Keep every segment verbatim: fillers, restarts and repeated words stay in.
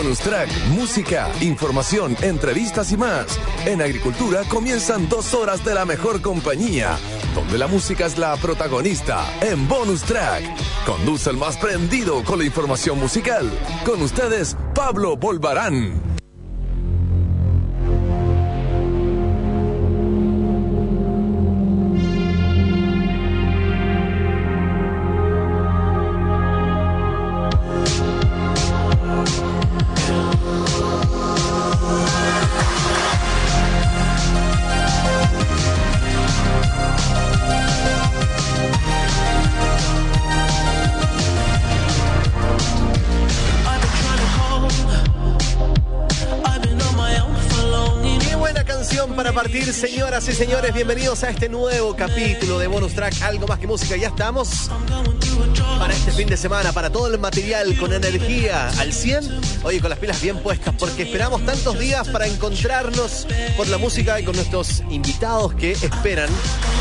Bonus Track, música, información, entrevistas y más. En Agricultura comienzan dos horas de la mejor compañía, donde la música es la protagonista en Bonus Track. Conduce el más prendido con la información musical. Con ustedes, Pablo Bolvarán. Señoras y señores, bienvenidos a este nuevo capítulo de Bonus Track, algo más que música. Ya estamos para este fin de semana, para todo el material con energía al cien. Oye, con las pilas bien puestas, porque esperamos tantos días para encontrarnos con la música y con nuestros invitados que esperan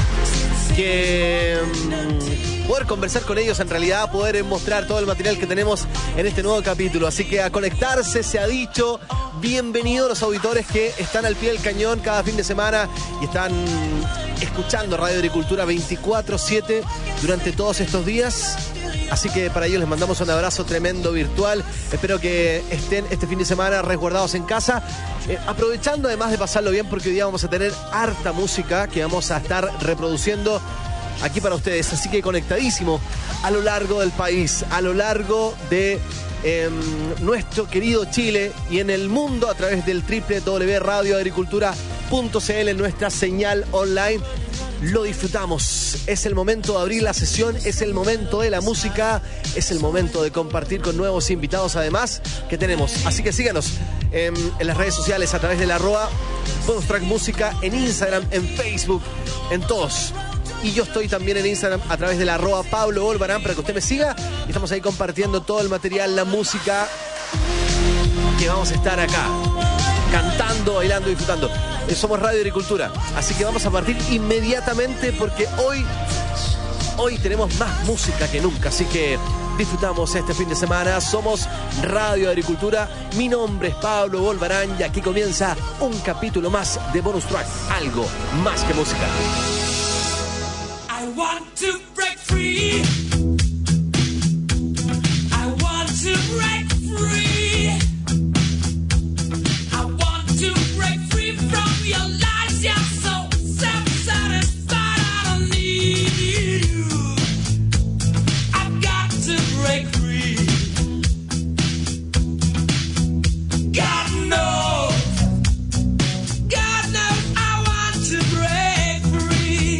que mmm, poder conversar con ellos, en realidad poder mostrar todo el material que tenemos en este nuevo capítulo. Así que a conectarse, se ha dicho. Bienvenidos los auditores que están al pie del cañón cada fin de semana y están escuchando Radio Agricultura veinticuatro siete durante todos estos días. Así que para ellos les mandamos un abrazo tremendo virtual. Espero que estén este fin de semana resguardados en casa, eh, aprovechando además de pasarlo bien, porque hoy día vamos a tener harta música que vamos a estar reproduciendo aquí para ustedes. Así que conectadísimo a lo largo del país, a lo largo de eh, nuestro querido Chile y en el mundo a través del doble u doble u doble u punto radio agricultura punto c l, nuestra señal online. Lo disfrutamos, es el momento de abrir la sesión, es el momento de la música, es el momento de compartir con nuevos invitados además que tenemos. Así que síganos en, en las redes sociales a través de la arroba Bonus Track Música, en Instagram, en Facebook, en todos. Y yo estoy también en Instagram a través de la arroba Pablo Bolvarán para que usted me siga. Y estamos ahí compartiendo todo el material, la música que vamos a estar acá cantando, bailando, disfrutando. Somos Radio Agricultura, así que vamos a partir inmediatamente porque hoy, hoy tenemos más música que nunca. Así que disfrutamos este fin de semana. Somos Radio Agricultura. Mi nombre es Pablo Bolvarán y aquí comienza un capítulo más de Bonus Track, algo más que música. I want to break free. I want to break free. I want to break free from your lies. You're so self-satisfied. I don't need you. I've got to break free. God knows. God knows I want to break free.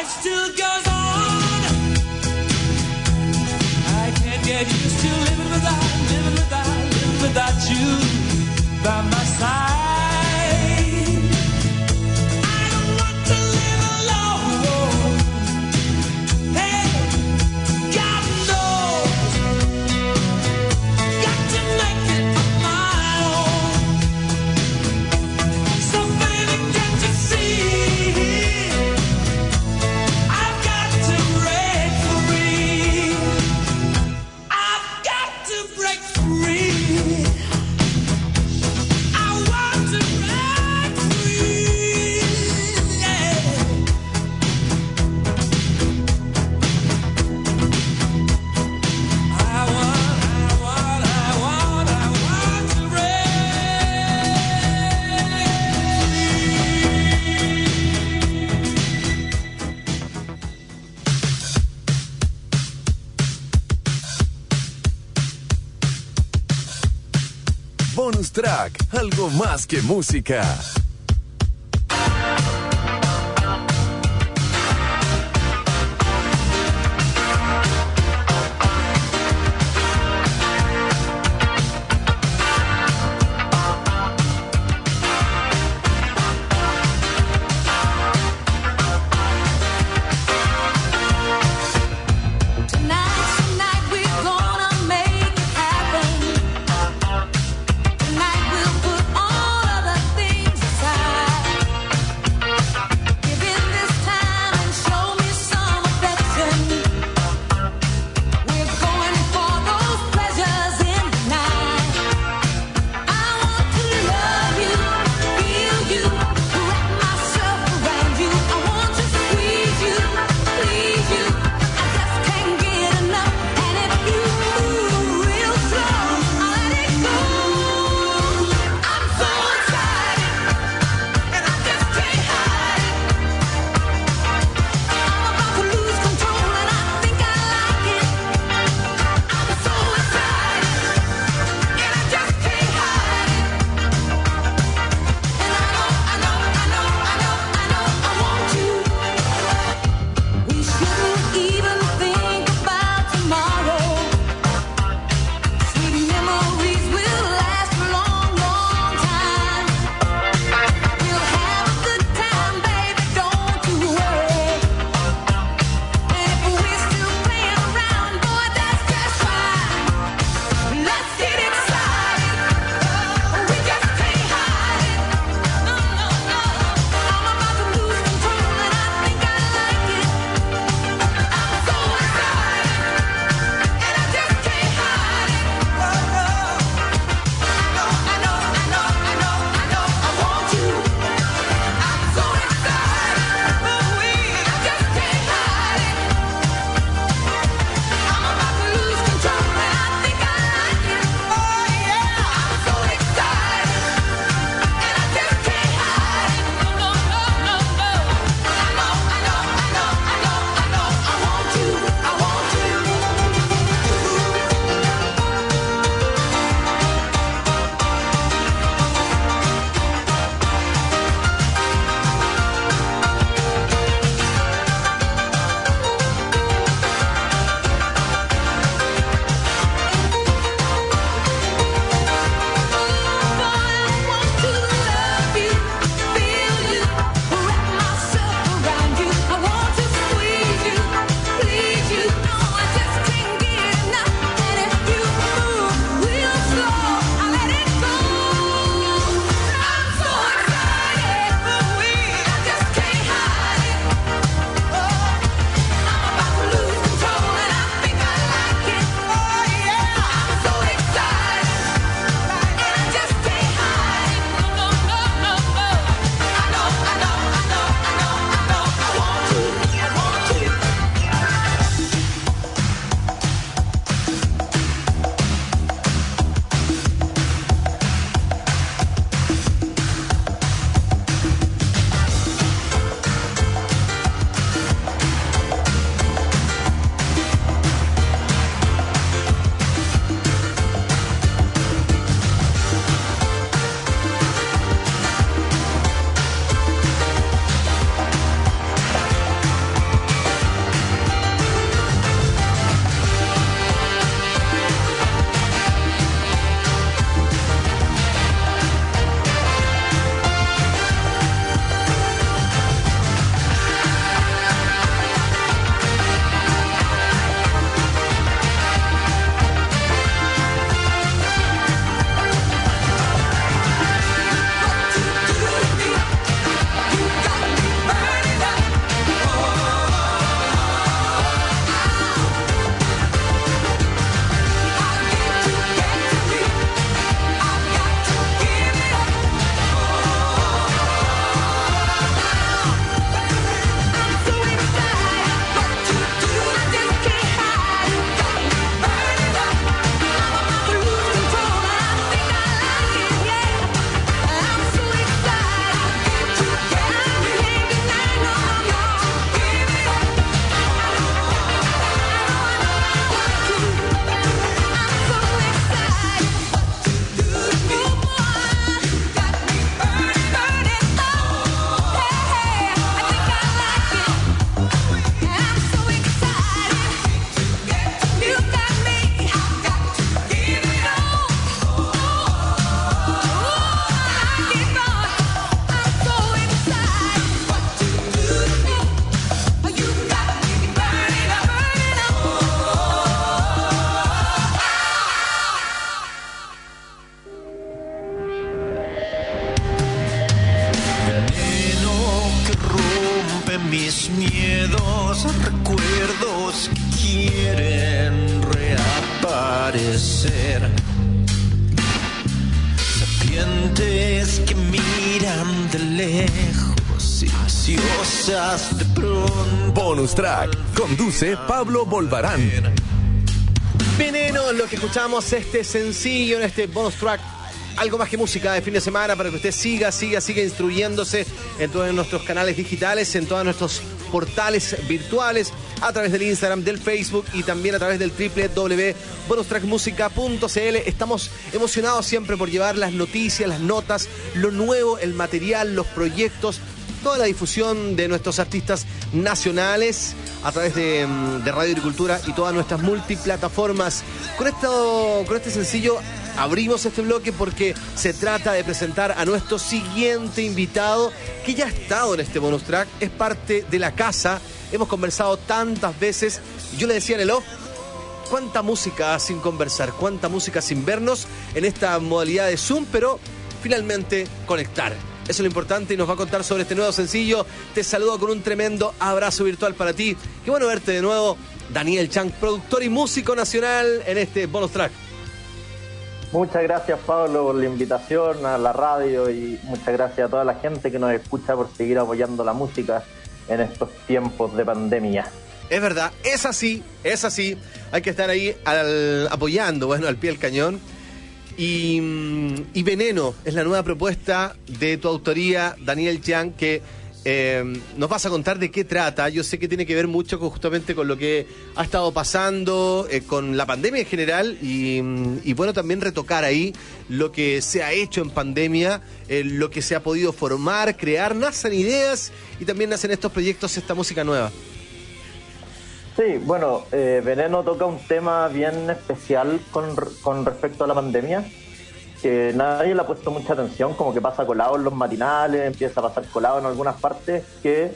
life still goes on. I can't get used to living without, living without, living without you by my side. I don't want to live alone. Hey, God knows, got to make it on my own. So baby, can't you see? I've got to break free. I've got to break free. I want to break free. Yeah. I want, I want, I want, I want to Bonus track, algo más que música. Tonight, tonight we're gonna make it happen. Tonight we'll put all of the things mis miedos, recuerdos que quieren reaparecer. Serpientes que miran de lejos, ansiosas de pronto. Bonus Track. Conduce Pablo Bolvarán. Veneno, lo que escuchamos, este sencillo en este bonus track. Algo más que música de fin de semana para que usted siga, siga, siga instruyéndose en todos nuestros canales digitales, en todos nuestros portales virtuales, a través del Instagram, del Facebook y también a través del doble u doble u doble u punto bonus track musica punto c l. Estamos emocionados siempre por llevar las noticias, las notas, lo nuevo, el material, los proyectos, toda la difusión de nuestros artistas nacionales a través de, de Radio Agricultura y todas nuestras multiplataformas. Con esto, con este sencillo abrimos este bloque porque se trata de presentar a nuestro siguiente invitado que ya ha estado en este bonus track, es parte de la casa, hemos conversado tantas veces, yo le decía en el off, cuánta música sin conversar, cuánta música sin vernos en esta modalidad de Zoom, pero finalmente conectar. Eso es lo importante y nos va a contar sobre este nuevo sencillo. Te saludo con un tremendo abrazo virtual para ti. Qué bueno verte de nuevo, Daniel Chang, productor y músico nacional en este bonus track. Muchas gracias, Pablo, por la invitación a la radio y muchas gracias a toda la gente que nos escucha por seguir apoyando la música en estos tiempos de pandemia. Es verdad, es así, es así. Hay que estar ahí al, apoyando, bueno, al pie del cañón. Y, y Veneno es la nueva propuesta de tu autoría, Daniel Chang, que eh, nos vas a contar de qué trata. Yo sé que tiene que ver mucho con, justamente con lo que ha estado pasando, eh, con la pandemia en general y, y bueno, también retocar ahí lo que se ha hecho en pandemia, eh, lo que se ha podido formar, crear, nacen ideas y también nacen estos proyectos, esta música nueva. Sí, bueno, eh, Veneno toca un tema bien especial con, con respecto a la pandemia, que nadie le ha puesto mucha atención, como que pasa colado en los matinales, empieza a pasar colado en algunas partes, que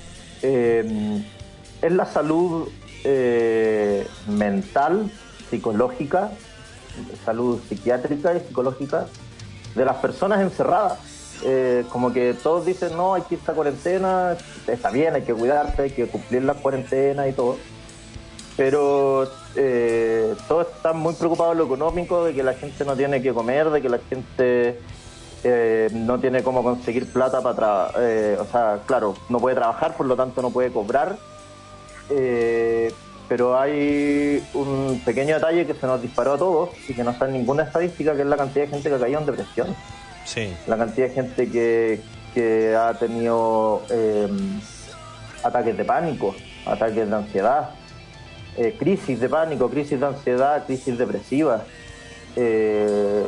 eh, es la salud eh, mental, psicológica, salud psiquiátrica y psicológica de las personas encerradas. Eh, como que todos dicen, no, hay que irse a cuarentena, está bien, hay que cuidarse, hay que cumplir la cuarentena y todo, pero eh, todos están muy preocupados de lo económico, de que la gente no tiene que comer, de que la gente eh, no tiene cómo conseguir plata para trabajar, eh, o sea, claro, no puede trabajar, por lo tanto no puede cobrar, eh, pero hay un pequeño detalle que se nos disparó a todos y que no está en ninguna estadística, que es la cantidad de gente que ha caído en depresión. Sí. La cantidad de gente que, que ha tenido eh, ataques de pánico, ataques de ansiedad, eh, crisis de pánico, crisis de ansiedad, crisis depresiva. Eh,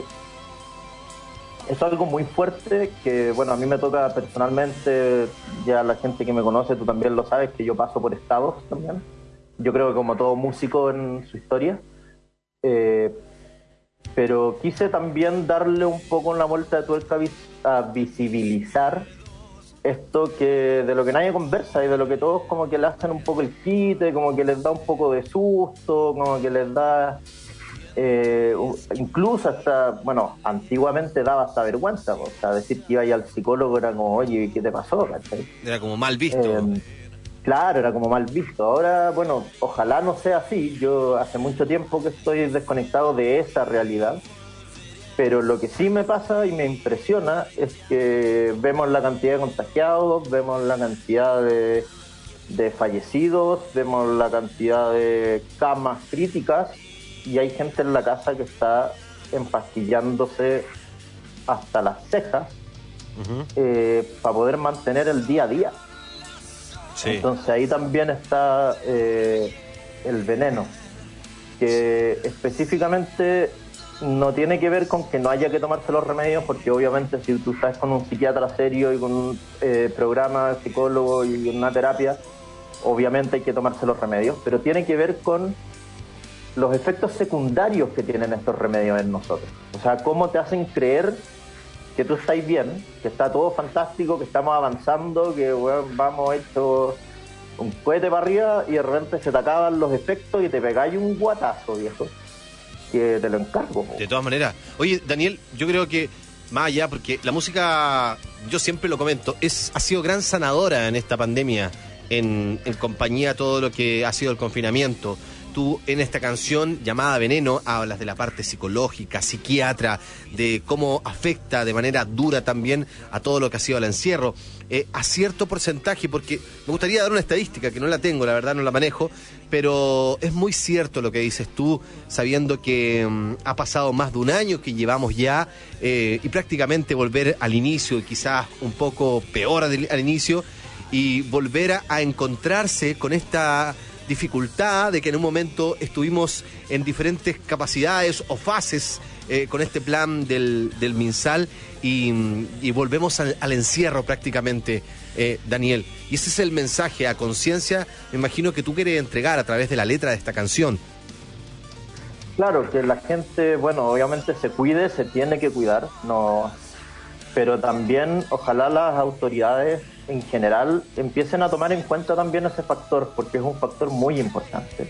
es algo muy fuerte que, bueno, a mí me toca personalmente, ya la gente que me conoce, tú también lo sabes, que yo paso por estados también. Yo creo que como todo músico en su historia. Eh, pero quise también darle un poco la vuelta de tuerca a visibilizar esto que de lo que nadie conversa y de lo que todos como que le hacen un poco el quite, como que les da un poco de susto, como que les da eh, incluso hasta, bueno, antiguamente daba hasta vergüenza, o sea, decir que iba al psicólogo era como, oye, ¿qué te pasó? ¿Cachai? Era como mal visto. Eh, Claro, era como mal visto. Ahora, bueno, ojalá no sea así. Yo hace mucho tiempo que estoy desconectado de esa realidad. Pero lo que sí me pasa y me impresiona es que vemos la cantidad de contagiados, vemos la cantidad de, de fallecidos, vemos la cantidad de camas críticas y hay gente en la casa que está empastillándose hasta las cejas uh-huh. eh, para poder mantener el día a día. Sí. Entonces ahí también está eh, el veneno, que específicamente no tiene que ver con que no haya que tomarse los remedios, porque obviamente si tú estás con un psiquiatra serio y con un eh, programa de psicólogo y una terapia, obviamente hay que tomarse los remedios, pero tiene que ver con los efectos secundarios que tienen estos remedios en nosotros. O sea, cómo te hacen creer que tú estás bien, que está todo fantástico, que estamos avanzando, que bueno, vamos hecho un cohete para arriba y de repente se te acaban los efectos y te pegáis un guatazo, viejo, que te lo encargo. De todas maneras. Oye, Daniel, yo creo que más allá, porque la música, yo siempre lo comento, es ha sido gran sanadora en esta pandemia. en, en compañía de todo lo que ha sido el confinamiento. Tú en esta canción llamada Veneno hablas de la parte psicológica, psiquiatra, de cómo afecta de manera dura también a todo lo que ha sido el encierro. Eh, a cierto porcentaje, porque me gustaría dar una estadística que no la tengo, la verdad no la manejo, pero es muy cierto lo que dices tú, sabiendo que um, ha pasado más de un año que llevamos ya eh, y prácticamente volver al inicio, y quizás un poco peor al, al inicio, y volver a, a encontrarse con esta dificultad de que en un momento estuvimos en diferentes capacidades o fases eh, con este plan del, del MinSal y, y volvemos al, al encierro prácticamente, eh, Daniel. Y ese es el mensaje a conciencia, me imagino que tú quieres entregar a través de la letra de esta canción. Claro, que la gente, bueno, obviamente se cuide, se tiene que cuidar, no, pero también ojalá las autoridades en general empiecen a tomar en cuenta también ese factor, porque es un factor muy importante.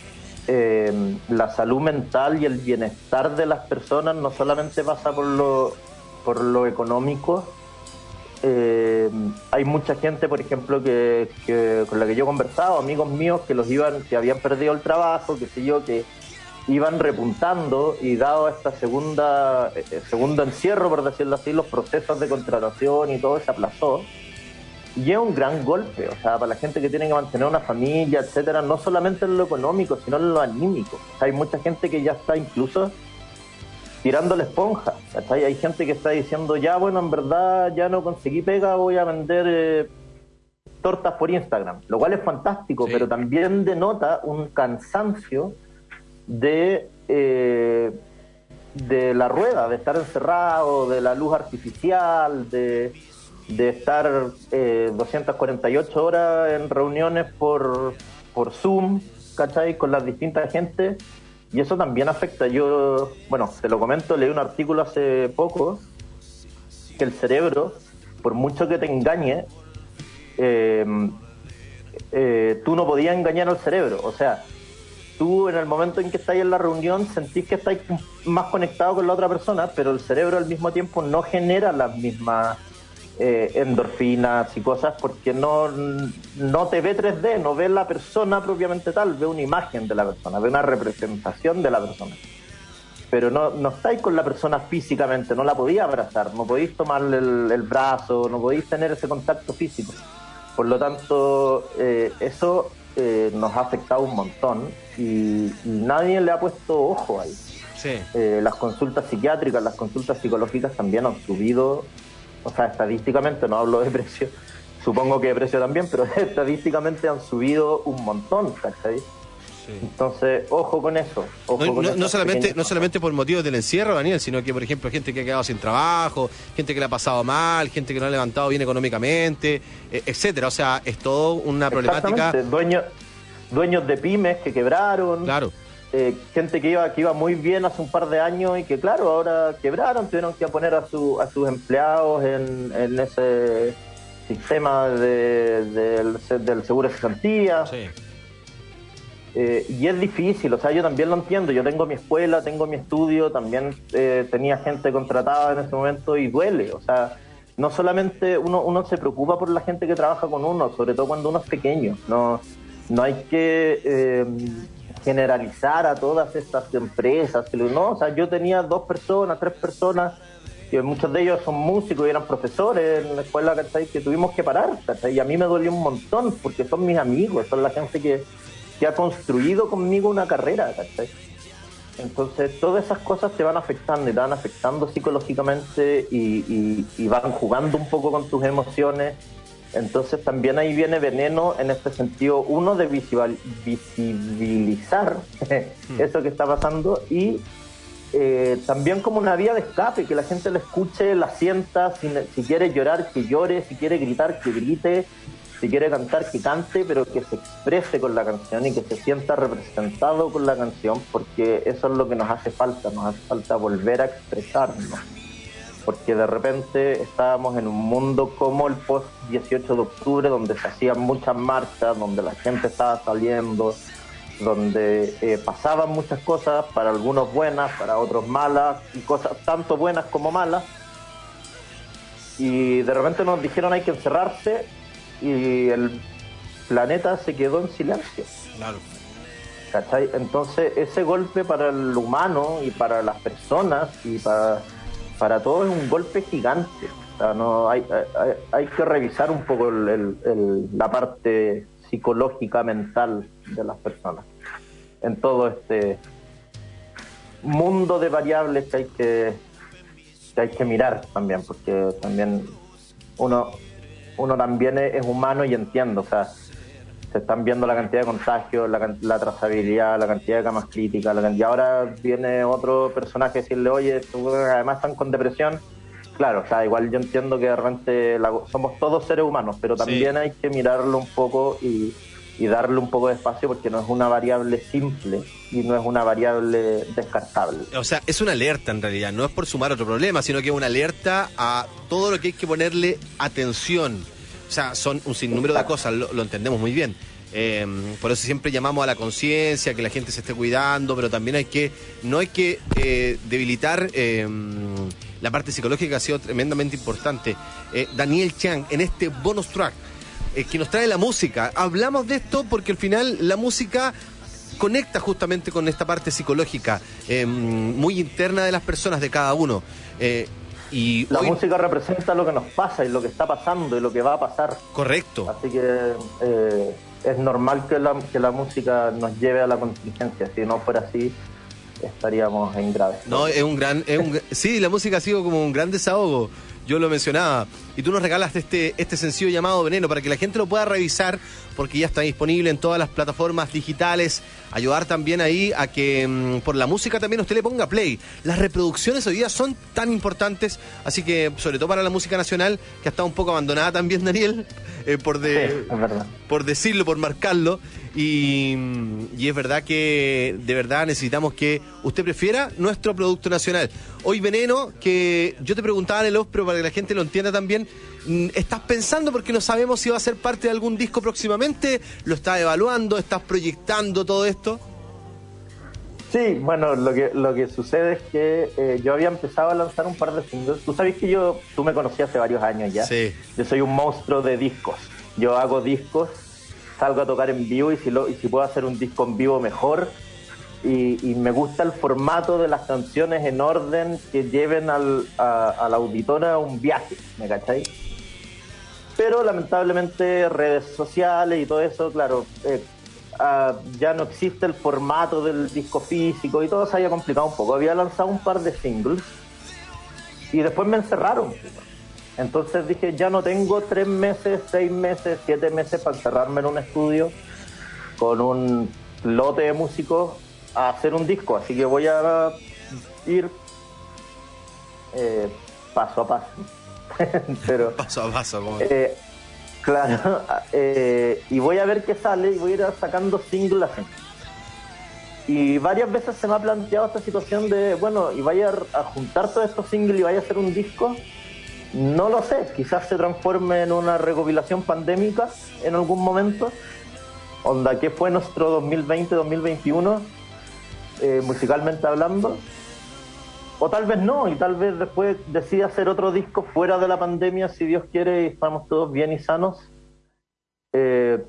Eh, la salud mental y el bienestar de las personas no solamente pasa por lo, por lo económico. Eh, hay mucha gente, por ejemplo, que, que con la que yo he conversado, amigos míos que los iban, que habían perdido el trabajo, qué sé yo, que iban repuntando, y dado esta segunda eh, segundo encierro, por decirlo así, los procesos de contratación y todo se aplazó. Y es un gran golpe, o sea, para la gente que tiene que mantener una familia, etcétera, no solamente en lo económico, sino en lo anímico. O sea, hay mucha gente que ya está incluso tirando la esponja, ¿cachai? Hay gente que está diciendo, ya, bueno, en verdad ya no conseguí pega, voy a vender eh, tortas por Instagram, lo cual es fantástico, sí, pero también denota un cansancio de, eh, de la rueda, de estar encerrado, de la luz artificial, de... de estar eh, doscientas cuarenta y ocho horas en reuniones por, por Zoom, ¿cachai? Con las distintas gente, y eso también afecta. Yo, bueno, te lo comento, leí un artículo hace poco que el cerebro, por mucho que te engañe, eh, eh, tú no podías engañar al cerebro. O sea, tú en el momento en que estás en la reunión sentís que estás más conectado con la otra persona, pero el cerebro al mismo tiempo no genera las mismas Eh, endorfinas y cosas, porque no, no te ve tres D, no ve la persona propiamente tal, ve una imagen de la persona, ve una representación de la persona, pero no, no estáis con la persona físicamente, no la podéis abrazar, no podéis tomarle el, el brazo, no podéis tener ese contacto físico. Por lo tanto, eh, eso eh, nos ha afectado un montón, y, y nadie le ha puesto ojo ahí. Sí. Eh, las consultas psiquiátricas, las consultas psicológicas también han subido. O sea, estadísticamente, no hablo de precio, supongo que de precio también, pero estadísticamente han subido un montón, ¿cachai? Sí. Entonces, ojo con eso. Ojo no, con no, no, solamente, no solamente por motivos del encierro, Daniel, sino que, por ejemplo, gente que ha quedado sin trabajo, gente que le ha pasado mal, gente que no ha levantado bien económicamente, eh, etcétera. O sea, es todo una problemática. Dueños, dueños de pymes que quebraron. Claro. Eh, gente que iba que iba muy bien hace un par de años y que claro, ahora quebraron, tuvieron que poner a, su, a sus empleados en, en ese sistema de, del, del seguro de cesantía. Sí. Eh, y es difícil, o sea, yo también lo entiendo, yo tengo mi escuela, tengo mi estudio, también eh, tenía gente contratada en ese momento y duele, o sea, no solamente uno, uno se preocupa por la gente que trabaja con uno, sobre todo cuando uno es pequeño, no, no hay que... Eh, generalizar a todas estas empresas, no, o sea, yo tenía dos personas, tres personas, que muchos de ellos son músicos y eran profesores en la escuela, ¿cachai? Que tuvimos que parar, ¿cachai? Y a mí me dolió un montón, porque son mis amigos, son la gente que, que ha construido conmigo una carrera, ¿cachai? Entonces, todas esas cosas te van afectando y te van afectando psicológicamente y, y, y van jugando un poco con tus emociones. Entonces también ahí viene Veneno en este sentido, uno de visibil, visibilizar eso que está pasando, y eh, también como una vía de escape, que la gente la escuche, la sienta, si, si quiere llorar, que llore, si quiere gritar, que grite, si quiere cantar, que cante, pero que se exprese con la canción y que se sienta representado con la canción, porque eso es lo que nos hace falta, nos hace falta volver a expresarnos. Porque de repente estábamos en un mundo como el post dieciocho de octubre, donde se hacían muchas marchas, donde la gente estaba saliendo, donde eh, pasaban muchas cosas, para algunos buenas, para otros malas, y cosas tanto buenas como malas, y de repente nos dijeron hay que encerrarse, y el planeta se quedó en silencio. Claro. ¿Cachai? Entonces ese golpe para el humano y para las personas y para, para todos es un golpe gigante. O sea, no, hay, hay, hay que revisar un poco el, el, el, la parte psicológica, mental de las personas en todo este mundo de variables que hay que, que hay que mirar también, porque también uno uno también es, es humano y entiende, o sea, se están viendo la cantidad de contagios, la, la trazabilidad, la cantidad de camas críticas, la cantidad. Ahora viene otro personaje a decirle, oye, estos además están con depresión. Claro, o sea, igual yo entiendo que de repente la, somos todos seres humanos, pero también sí hay que mirarlo un poco y, y darle un poco de espacio, porque no es una variable simple y no es una variable descartable. O sea, es una alerta en realidad, no es por sumar otro problema, sino que es una alerta a todo lo que hay que ponerle atención. O sea, son un sinnúmero de cosas, lo, lo entendemos muy bien. Eh, por eso siempre llamamos a la conciencia, que la gente se esté cuidando, pero también hay que, no hay que eh, debilitar eh, la parte psicológica, que ha sido tremendamente importante. Eh, Daniel Chiang, en este bonus track eh, que nos trae la música, hablamos de esto porque al final la música conecta justamente con esta parte psicológica eh, muy interna de las personas, de cada uno. Eh, Y la hoy... música representa lo que nos pasa y lo que está pasando y lo que va a pasar. Correcto. Así que eh, es normal que la, que la música nos lleve a la contingencia. Si no fuera así, estaríamos en grave. No, es un gran... Es un, sí, la música ha sido como un gran desahogo. Yo lo mencionaba. Y tú nos regalaste este, este sencillo llamado Veneno para que la gente lo pueda revisar, porque ya está disponible en todas las plataformas digitales. Ayudar también ahí a que mmm, por la música también usted le ponga play. Las reproducciones hoy día son tan importantes, así que sobre todo para la música nacional, que ha estado un poco abandonada también, Daniel, eh, por, de, sí, es verdad. por decirlo, por marcarlo. Y, y es verdad que de verdad necesitamos que usted prefiera nuestro producto nacional. Hoy Veneno, que yo te preguntaba en el off, pero para que la gente lo entienda también, ¿estás pensando, porque no sabemos si va a ser parte de algún disco próximamente? ¿Lo estás evaluando? ¿Estás proyectando todo esto? Sí, bueno, lo que lo que sucede es que eh, yo había empezado a lanzar un par de singles. Tú sabes que yo, tú me conocí hace varios años ya. Sí. Yo soy un monstruo de discos. Yo hago discos, salgo a tocar en vivo y si, lo, y si puedo hacer un disco en vivo mejor. Y, y me gusta el formato de las canciones en orden que lleven al, a, al auditor a un viaje, ¿me cachai? Pero lamentablemente redes sociales y todo eso, claro, eh, uh, ya no existe el formato del disco físico y todo se había complicado un poco. Había lanzado un par de singles y después me encerraron. Entonces dije, ya no tengo tres meses, seis meses, siete meses para encerrarme en un estudio con un lote de músicos a hacer un disco, así que voy a ir eh, paso a paso. Pero, paso a paso, como... eh, claro, eh, y voy a ver qué sale y voy a ir sacando singles así. Y varias veces se me ha planteado esta situación de, bueno, y vaya a juntar todos estos singles y vaya a hacer un disco. No lo sé, quizás se transforme en una recopilación pandémica en algún momento. Onda, ¿qué fue nuestro dos mil veinte dos mil veintiuno? Eh, musicalmente hablando, o tal vez no, y tal vez después decida hacer otro disco fuera de la pandemia, si Dios quiere y estamos todos bien y sanos. Eh,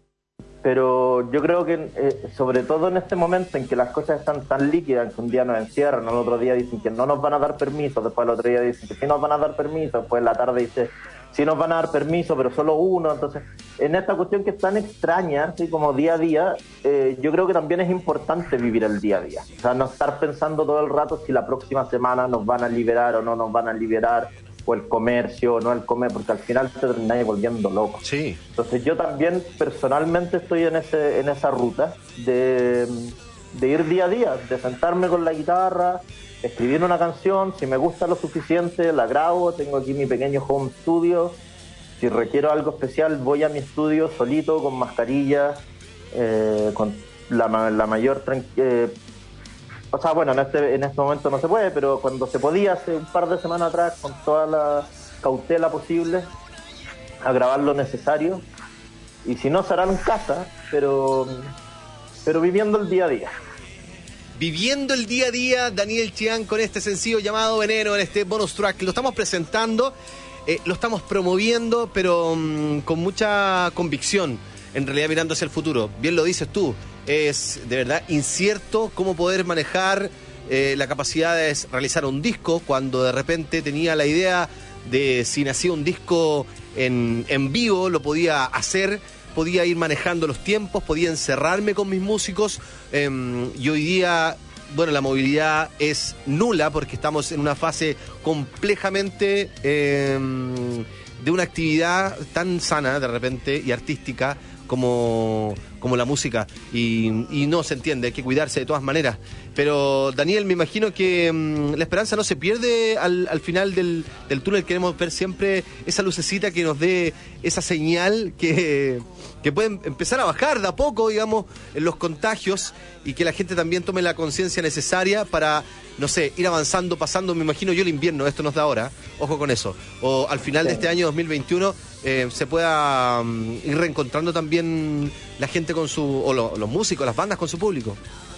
pero yo creo que eh, sobre todo en este momento en que las cosas están tan líquidas, que un día nos encierran, al otro día dicen que no nos van a dar permiso, después al otro día dicen que sí nos van a dar permiso, después en la tarde dice sí nos van a dar permiso, pero solo uno. Entonces, en esta cuestión que es tan extraña, así como día a día, eh, yo creo que también es importante vivir el día a día. O sea, no estar pensando todo el rato si la próxima semana nos van a liberar o no nos van a liberar, o el comercio o no el comer, porque al final te termináis volviendo loco. Sí. Entonces yo también personalmente estoy en ese en esa ruta de, de ir día a día, de sentarme con la guitarra, escribir una canción, si me gusta lo suficiente la grabo, tengo aquí mi pequeño home studio, si requiero algo especial voy a mi estudio solito, con mascarilla, eh, con la, la mayor tranquilidad. O sea, bueno, en este, en este momento no se puede, pero cuando se podía, hace un par de semanas atrás, con toda la cautela posible, a grabar lo necesario. Y si no, será en casa, pero, pero viviendo el día a día. Viviendo el día a día, Daniel Chiang, con este sencillo llamado Veneno, en este bonus track. Lo estamos presentando, eh, lo estamos promoviendo, pero mmm, con mucha convicción. en realidad mirando hacia el futuro. Bien lo dices tú, es de verdad incierto cómo poder manejar eh, la capacidad de realizar un disco cuando de repente tenía la idea de si nacía un disco en, en vivo, lo podía hacer, podía ir manejando los tiempos, podía encerrarme con mis músicos eh, y hoy día, bueno, la movilidad es nula porque estamos en una fase complejamente eh, de una actividad tan sana de repente y artística como, como la música y, y no se entiende, hay que cuidarse de todas maneras. Pero Daniel, me imagino que mmm, la esperanza no se pierde al, al final del, del túnel. Queremos ver siempre esa lucecita que nos dé esa señal que, que pueden empezar a bajar de a poco, digamos, en los contagios y que la gente también tome la conciencia necesaria para, no sé, ir avanzando, pasando, me imagino yo, el invierno, esto nos da ahora, ojo con eso, o al final de este año dos mil veintiuno eh, se pueda um, ir reencontrando también la gente con su, o lo, los músicos, las bandas con su público.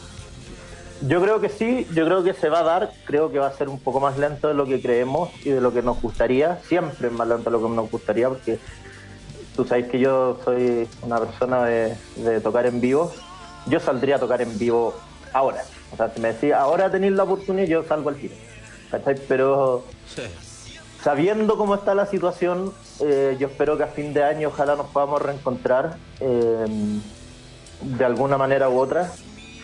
Yo creo que sí, yo creo que se va a dar, creo que va a ser un poco más lento de lo que creemos y de lo que nos gustaría, siempre es más lento de lo que nos gustaría, porque tú sabes que yo soy una persona de, de tocar en vivo, yo saldría a tocar en vivo ahora, o sea, si me decís, ahora tenéis la oportunidad, yo salgo al tiro, ¿cachai? Pero sí, sabiendo cómo está la situación, eh, yo espero que a fin de año ojalá nos podamos reencontrar eh, de alguna manera u otra.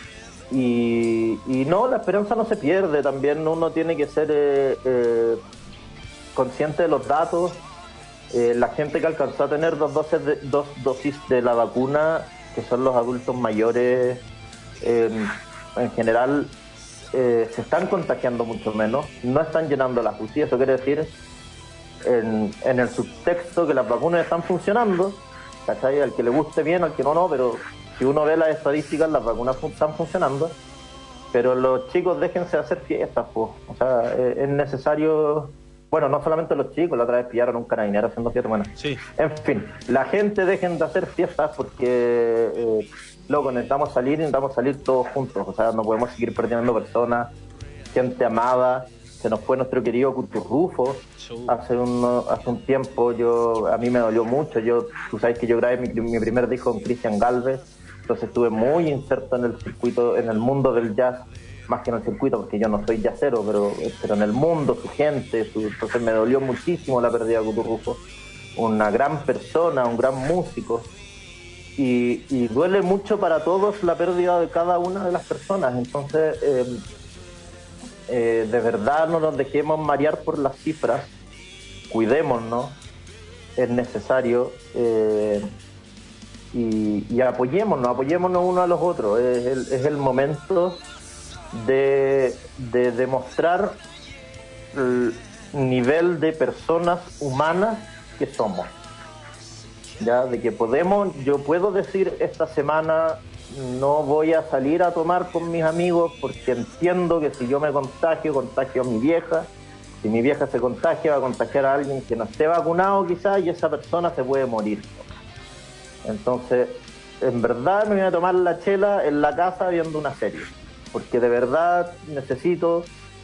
Y, y no, la esperanza no se pierde, también uno tiene que ser eh, eh, consciente de los datos. Eh, la gente que alcanzó a tener dos dosis de, dos dosis de la vacuna, que son los adultos mayores, eh, en general eh, se están contagiando mucho menos, no están llenando las U C I. Eso quiere decir en, en el subtexto que las vacunas están funcionando, ¿cachai? Al que le guste bien, al que no, no, pero si uno ve las estadísticas, las vacunas fun- están funcionando, pero los chicos déjense de hacer fiestas, pues. O sea, es, es necesario, bueno, no solamente los chicos, la otra vez pillaron un carabinero haciendo fiestas, bueno, sí. En fin, la gente dejen de hacer fiestas porque, eh, loco, necesitamos salir y necesitamos salir todos juntos, o sea, no podemos seguir perdiendo personas, gente amada. Se nos fue nuestro querido Cuturrufo hace un, hace un tiempo, yo a mí me dolió mucho, yo tú sabes que yo grabé mi, mi primer disco con Cristian Galvez, entonces estuve muy inserto en el circuito, en el mundo del jazz, más que en el circuito, porque yo no soy jazzero, pero, pero en el mundo, su gente, su, entonces me dolió muchísimo la pérdida de Cuturrufo, una gran persona, un gran músico, y, y duele mucho para todos la pérdida de cada una de las personas, entonces eh, eh, de verdad no nos dejemos marear por las cifras, cuidémonos, es necesario, eh, y, y apoyémonos, apoyémonos uno a los otros. Es el, es el momento de, de demostrar el nivel de personas humanas que somos, ya, de que podemos, yo puedo decir esta semana no voy a salir a tomar con mis amigos porque entiendo que si yo me contagio, contagio a mi vieja. Si mi vieja se contagia, va a contagiar a alguien que no esté vacunado quizás y esa persona se puede morir. Entonces, en verdad me voy a tomar la chela en la casa viendo una serie. Porque de verdad necesito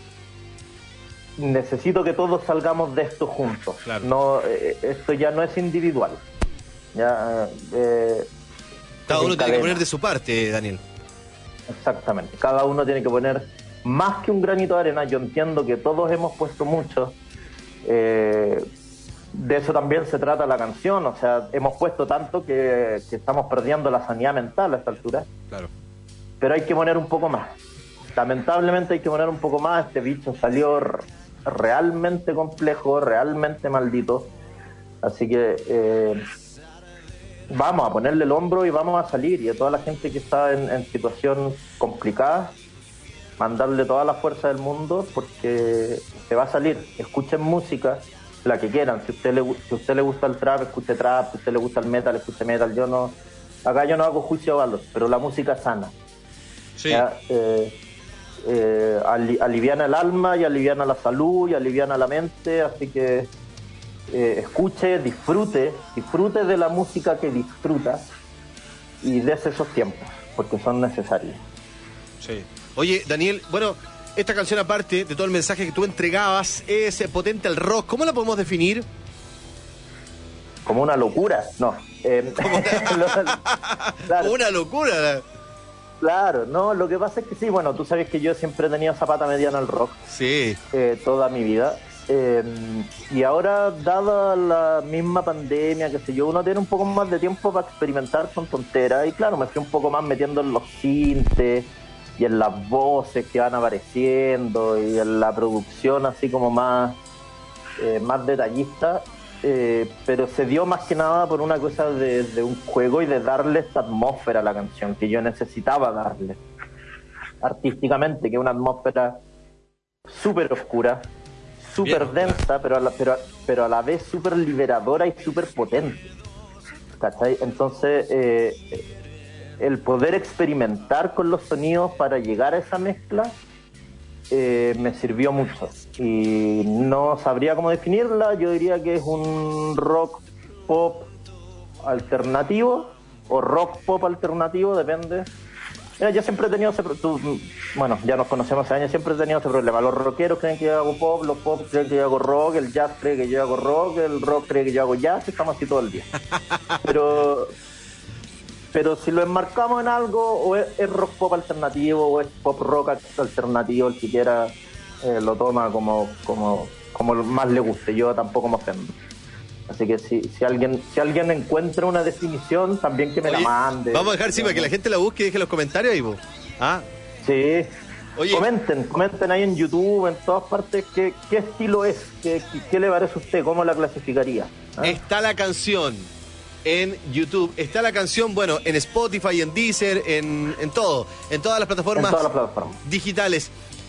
necesito que todos salgamos de esto juntos. Claro. No, eh, esto ya no es individual. Ya, eh, Cada uno tiene que cadena. poner de su parte, Daniel. Exactamente, cada uno tiene que poner más que un granito de arena. Yo entiendo que todos hemos puesto mucho, eh, de eso también se trata la canción, o sea, hemos puesto tanto que, que estamos perdiendo la sanidad mental a esta altura, Claro. pero hay que poner un poco más, lamentablemente hay que poner un poco más. Este bicho salió r- realmente complejo, realmente maldito, así que eh, vamos a ponerle el hombro y vamos a salir, y a toda la gente que está en, en situación complicada, mandarle toda la fuerza del mundo porque se va a salir. Escuchen música, la que quieran. Si a usted le, gu- si a usted le gusta el trap, escuche trap. Si a usted le gusta el metal, escuche metal. Yo no, acá yo no hago juicio de valor, pero la música sana. Sí. Ya, eh, eh, ali- aliviana el alma y aliviana la salud y aliviana la mente, así que eh, escuche, disfrute, disfrute de la música que disfruta y des esos tiempos, porque son necesarios. Sí. Oye, Daniel, bueno, esta canción aparte de todo el mensaje que tú entregabas es eh, potente al rock. ¿Cómo la podemos definir? como una locura, no. Eh, claro, Una locura. claro, no, lo que pasa es que sí, bueno, tú sabes que yo siempre he tenido zapata mediana al rock, Sí. eh, toda mi vida. Eh, y ahora, dada la misma pandemia, que sé yo, uno tiene un poco más de tiempo para experimentar con tonteras. Y claro, me fui un poco más metiendo en los sintes y en las voces que van apareciendo y en la producción así como más, eh, más detallista. Eh, pero se dio más que nada por una cosa de, de un juego y de darle esta atmósfera a la canción que yo necesitaba darle artísticamente, que es una atmósfera súper oscura, súper Bien. densa, pero a la, pero, pero a la vez súper liberadora y súper potente. ¿Cachai? Entonces, eh, el poder experimentar con los sonidos para llegar a esa mezcla eh, me sirvió mucho. Y no sabría cómo definirla, yo diría que es un rock pop alternativo o rock pop alternativo, depende. Mira, yo siempre he tenido ese pro- tú, bueno, ya nos conocemos hace años, siempre he tenido ese problema. Los rockeros creen que yo hago pop, los pop creen que yo hago rock, el jazz cree que yo hago rock, el rock cree que yo hago jazz, y estamos así todo el día. Pero pero si lo enmarcamos en algo, o es, es rock pop alternativo, o es pop rock alternativo, el que quiera eh, lo toma como, como, como más le guste. Yo tampoco me ofendo. Así que si, si alguien si alguien encuentra una definición, también que me Oye, la mande. Vamos a dejar, sí, para que la gente la busque y deje los comentarios ahí, vos. Ah, Sí. Oye. Comenten, comenten ahí en YouTube, en todas partes, qué, qué estilo es, qué, qué, qué le parece a usted, cómo la clasificaría. ¿Ah? está la canción en YouTube, está la canción, bueno, en Spotify, en Deezer, en, en todo, en todas las plataformas En todas las plataformas. digitales.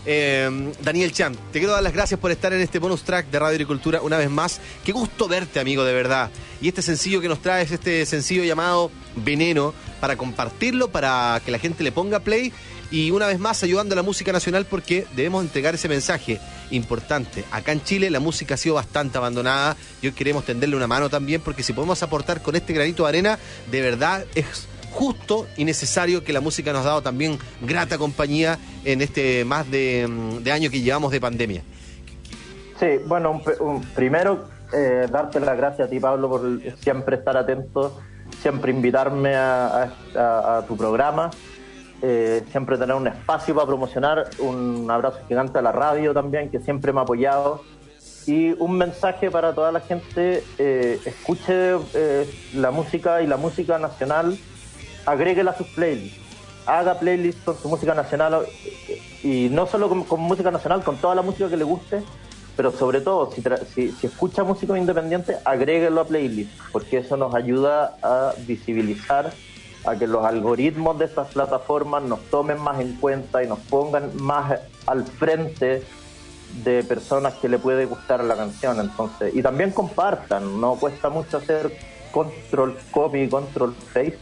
Eh, Daniel Chan, te quiero dar las gracias por estar en este bonus track de Radio Agricultura una vez más. Qué gusto verte, amigo, de verdad. Y este sencillo que nos traes, este sencillo llamado Veneno, para compartirlo, para que la gente le ponga play. Y una vez más ayudando a la música nacional, porque debemos entregar ese mensaje importante. Acá en Chile la música ha sido bastante abandonada y hoy queremos tenderle una mano también, porque si podemos aportar con este granito de arena, de verdad es justo y necesario, que la música nos ha dado también grata compañía en este más de, de año que llevamos de pandemia. Sí, bueno, un, pe- un- primero eh, darte las gracias a ti, Pablo, por el- siempre estar atento, siempre invitarme a, a- a- a tu programa, eh, siempre tener un espacio para promocionar. Un abrazo gigante a la radio también, que siempre me ha apoyado. Y un mensaje para toda la gente: eh, escuche eh, la música y la música nacional, agréguela a sus playlists, haga playlists con su música nacional, y no solo con, con música nacional, con toda la música que le guste, pero sobre todo, si, tra- si, si escucha música independiente, agréguelo a playlists, porque eso nos ayuda a visibilizar, a que los algoritmos de estas plataformas nos tomen más en cuenta y nos pongan más al frente de personas que le puede gustar la canción. Entonces, y también compartan, no cuesta mucho hacer control copy, control paste.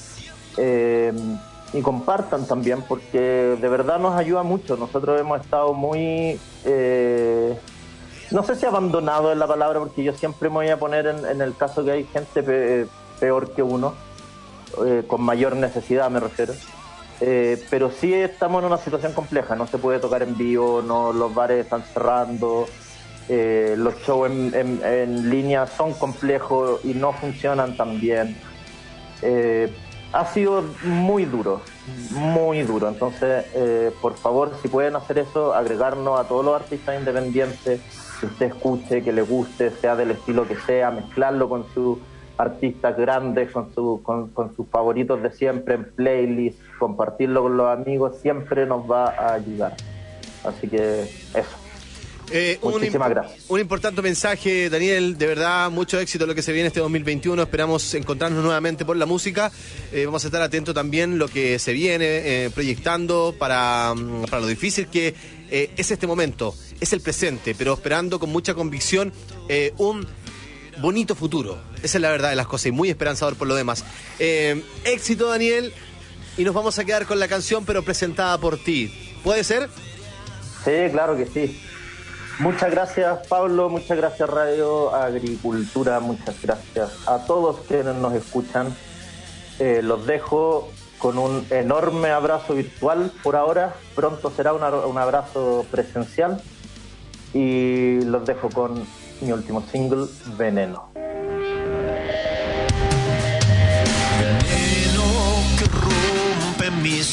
Eh, y compartan también, porque de verdad nos ayuda mucho. Nosotros hemos estado muy, eh, no sé si abandonado es la palabra, porque yo siempre me voy a poner en, en el caso que hay gente pe- peor que uno, eh, con mayor necesidad me refiero, eh, pero sí estamos en una situación compleja. No se puede tocar en vivo, no, los bares están cerrando, eh, los shows en, en, en línea son complejos y no funcionan tan bien. eh, Ha sido muy duro, muy duro. Entonces, eh, por favor, si pueden hacer eso, agregarnos a todos los artistas independientes que usted escuche, que le guste, sea del estilo que sea, mezclarlo con sus artistas grandes, con, su, con, con sus favoritos de siempre en playlist, compartirlo con los amigos, siempre nos va a ayudar. Así que eso. Eh, un, Muchísimas imp- gracias. un importante mensaje, Daniel, de verdad, mucho éxito en lo que se viene este dos mil veintiuno. Esperamos encontrarnos nuevamente por la música. Eh, vamos a estar atentos también lo que se viene eh, proyectando para, mm, para lo difícil que eh, es este momento, es el presente, pero esperando con mucha convicción eh, un bonito futuro. Esa es la verdad de las cosas, y muy esperanzador por lo demás. Eh, éxito, Daniel, y nos vamos a quedar con la canción, pero presentada por ti. ¿Puede ser? Sí, claro que sí. Muchas gracias, Pablo, muchas gracias, Radio Agricultura, muchas gracias a todos quienes nos escuchan. Eh, los dejo con un enorme abrazo virtual por ahora. Pronto será una- un abrazo presencial. Y los dejo con mi último single, Veneno.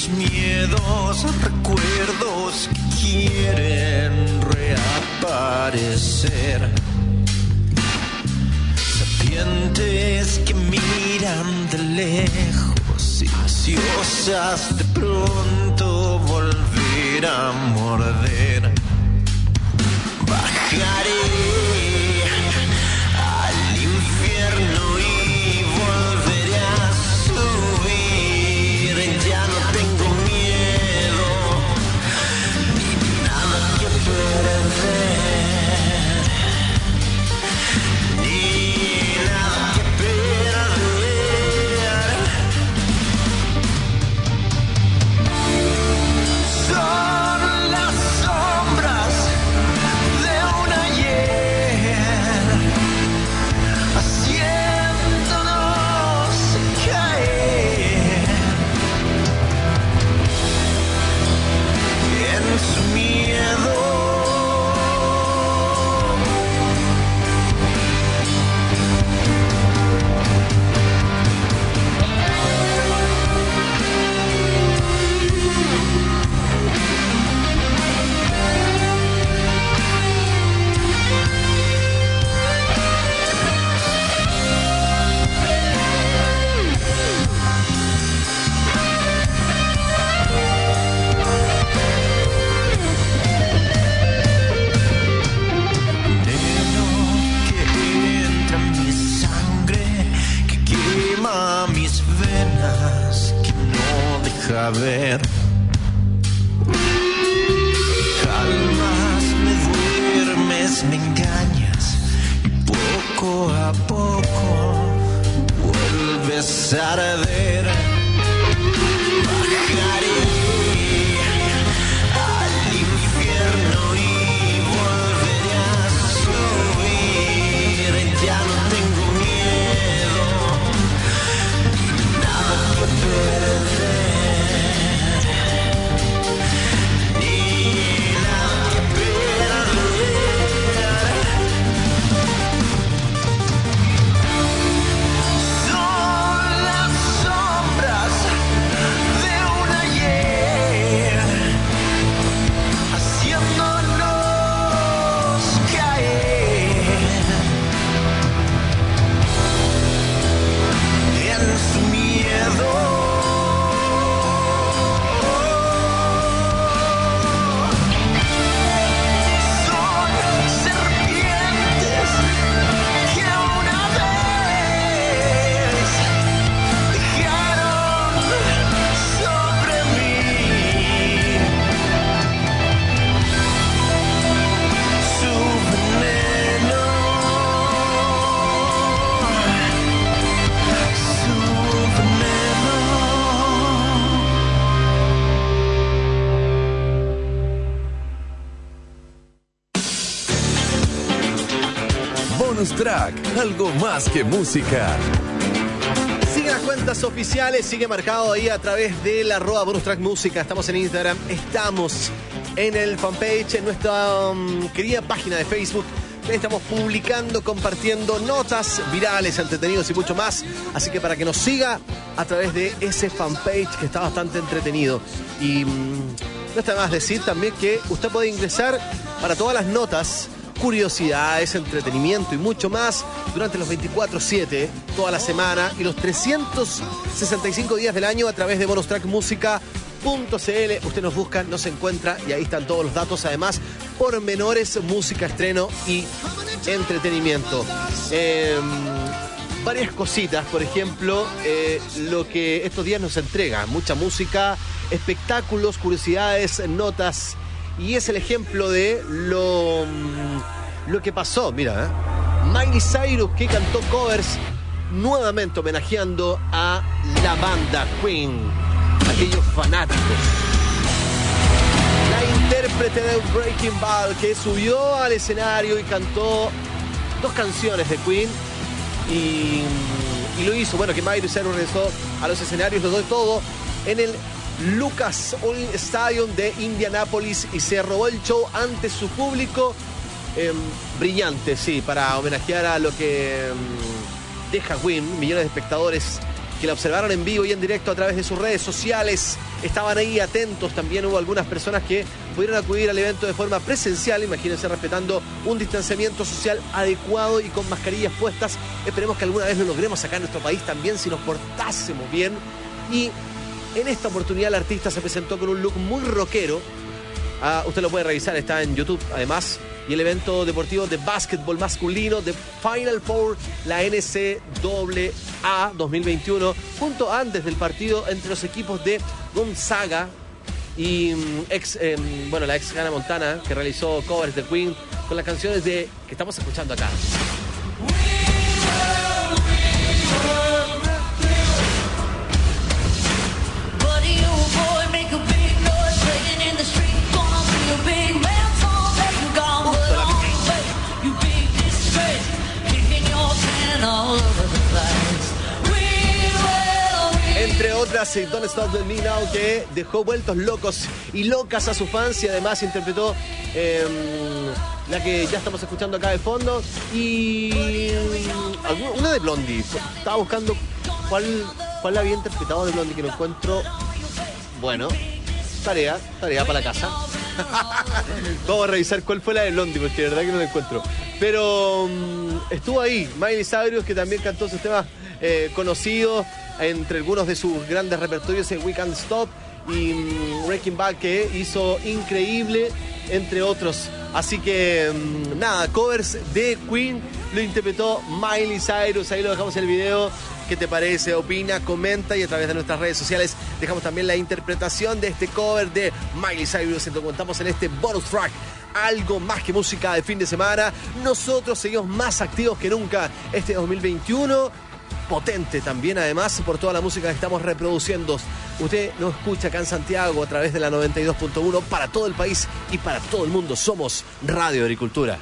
los miedos, recuerdos que quieren reaparecer. Serpientes que miran de lejos, ansiosas de pronto volver a morder. Bajaré al infierno y volveré a subir. Ya no tengo miedo ni nada que perder, ni nada que perder. Son las sombras de un ayer, haciéndonos caer en su miedo. Veneno que entra en mi sangre, que quema mis venas, que no deja ver. Calmas, me duermes, me engañas, y poco a poco vuelves a arder. Bajaré al infierno y volveré a subir. Ya no tengo miedo ni nada que perder, ni nada que perder. Son las sombras de un ayer, haciéndonos caer en su miedo. Son serpientes que una vez dejaron sobre mí su veneno, su veneno. Bonus track, algo más que música. Sigue las cuentas oficiales, sigue marcado ahí a través de la arroba Bonus Track Música. Estamos en Instagram, estamos en el fanpage, en nuestra um, querida página de Facebook. Estamos publicando, compartiendo notas virales, entretenidos y mucho más. Así que para que nos siga a través de ese fanpage que está bastante entretenido. Y mm, no está de más decir también que usted puede ingresar para todas las notas, curiosidades, entretenimiento y mucho más durante los veinticuatro siete, toda la semana y los trescientos sesenta y cinco días del año a través de bonus track música punto c l. Usted nos busca, nos encuentra y ahí están todos los datos. Además, pormenores, música, estreno y entretenimiento. Eh, varias cositas, por ejemplo, eh, lo que estos días nos entrega. Mucha música, espectáculos, curiosidades, notas. Y es el ejemplo de lo, lo que pasó. Mira, ¿eh? Miley Cyrus, que cantó covers nuevamente homenajeando a la banda Queen, aquellos fanáticos. La intérprete de Breaking Bad, que subió al escenario y cantó dos canciones de Queen, y, y lo hizo. Bueno, que Miley Cyrus regresó a los escenarios, lo dio todo en el Lucas Oil Stadium de Indianápolis y se robó el show ante su público. Eh, brillante, sí, para homenajear a lo que eh, deja Queen, millones de espectadores que la observaron en vivo y en directo a través de sus redes sociales. Estaban ahí atentos. También hubo algunas personas que pudieron acudir al evento de forma presencial, imagínense, respetando un distanciamiento social adecuado y con mascarillas puestas. Esperemos que alguna vez lo logremos acá en nuestro país también, si nos portásemos bien. Y en esta oportunidad el artista se presentó con un look muy rockero. Ah, usted lo puede revisar, está en YouTube además. Y el evento deportivo de básquetbol masculino de Final Four, la N C A A dos mil veintiuno, junto antes del partido entre los equipos de Gonzaga y ex, eh, bueno, la ex Hannah Montana, que realizó covers de Queen con las canciones de que estamos escuchando acá. Entre otras, eh, Don't Stop Me Now, que dejó vueltos locos y locas a sus fans, y además interpretó eh, la que ya estamos escuchando acá de fondo, y alguna- una de Blondie. Estaba buscando cuál, cuál la había interpretado de Blondie, que no encuentro. Bueno, tarea, tarea para la casa. Vamos a revisar cuál fue la de Blondie, porque de verdad que no la encuentro. Pero um, estuvo ahí Miley Cyrus, que también cantó sus temas eh, conocidos, entre algunos de sus grandes repertorios en We Can't Stop y um, Breaking Bad, que hizo increíble, entre otros. Así que um, nada, covers de Queen lo interpretó Miley Cyrus. Ahí lo dejamos en el video. ¿Qué te parece? Opina, comenta, y a través de nuestras redes sociales dejamos también la interpretación de este cover de Miley Cyrus. Te contamos en este bonus track. Algo más que música de fin de semana. Nosotros seguimos más activos que nunca este dos mil veintiuno. Potente también, además, por toda la música que estamos reproduciendo. Usted nos escucha acá en Santiago a través de la noventa y dos punto uno para todo el país y para todo el mundo. Somos Radio Agricultura.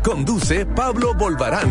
Conduce Pablo Bolvarán.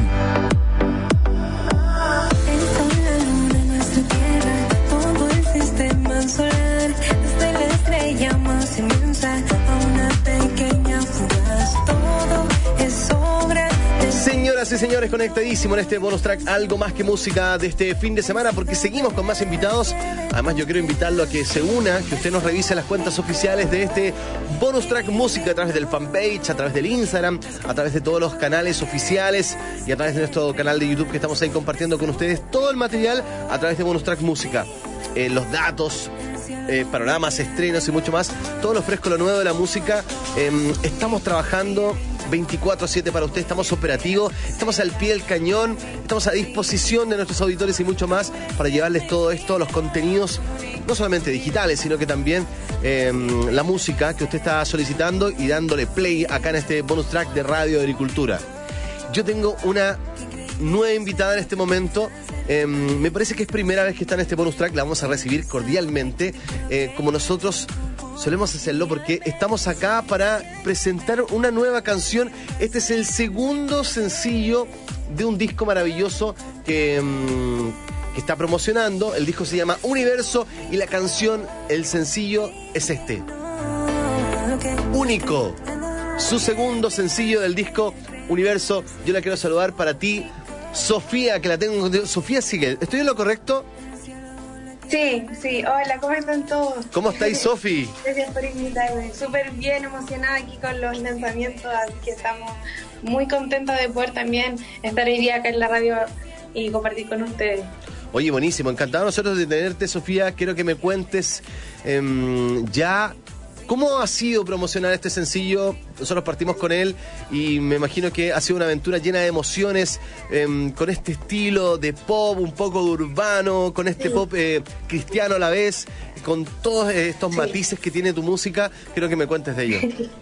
Está la luna en nuestra tierra, todo el sistema solar, desde la estrella más inmensa a una pequeña fugaz, todo es obra de... Señoras y señores, conectadísimo en este bonus track Algo Más que Música de este fin de semana, porque seguimos con más invitados. Además, yo quiero invitarlo a que se una, que usted nos revise las cuentas oficiales de este bonus track música a través del fanpage, a través del Instagram, a través de todos los canales oficiales y a través de nuestro canal de YouTube, que estamos ahí compartiendo con ustedes todo el material a través de bonus track música. Eh, los datos, eh, panoramas, estrenos y mucho más. Todo lo fresco, lo nuevo de la música. Eh, estamos trabajando veinticuatro siete para usted, estamos operativos, estamos al pie del cañón, estamos a disposición de nuestros auditores y mucho más para llevarles todo esto, los contenidos, no solamente digitales, sino que también eh, la música que usted está solicitando y dándole play acá en este bonus track de Radio Agricultura. Yo tengo una nueva invitada en este momento. Eh, me parece que es primera vez que está en este bonus track. La vamos a recibir cordialmente, eh, como nosotros solemos hacerlo, porque estamos acá para presentar una nueva canción. Este es el segundo sencillo de un disco maravilloso que, um, que está promocionando. El disco se llama Universo y la canción, el sencillo, es este. Único. Su segundo sencillo del disco Universo. Yo la quiero saludar para ti, Sofía, que la tengo. Sofía Siegel, ¿estoy en lo correcto? Sí, sí, hola, ¿cómo están todos? ¿Cómo estáis, Sofi? Gracias por invitarme, súper bien emocionada aquí con los lanzamientos, así que estamos muy contentos de poder también estar hoy día acá en la radio y compartir con ustedes. Oye, buenísimo, encantado nosotros de tenerte, Sofía. Quiero que me cuentes eh, ya cómo ha sido promocionar este sencillo. Nosotros partimos con él y me imagino que ha sido una aventura llena de emociones, eh, con este estilo de pop, un poco de urbano, con este pop eh, cristiano a la vez, con todos estos sí. matices que tiene tu música. Quiero que me cuentes de ello.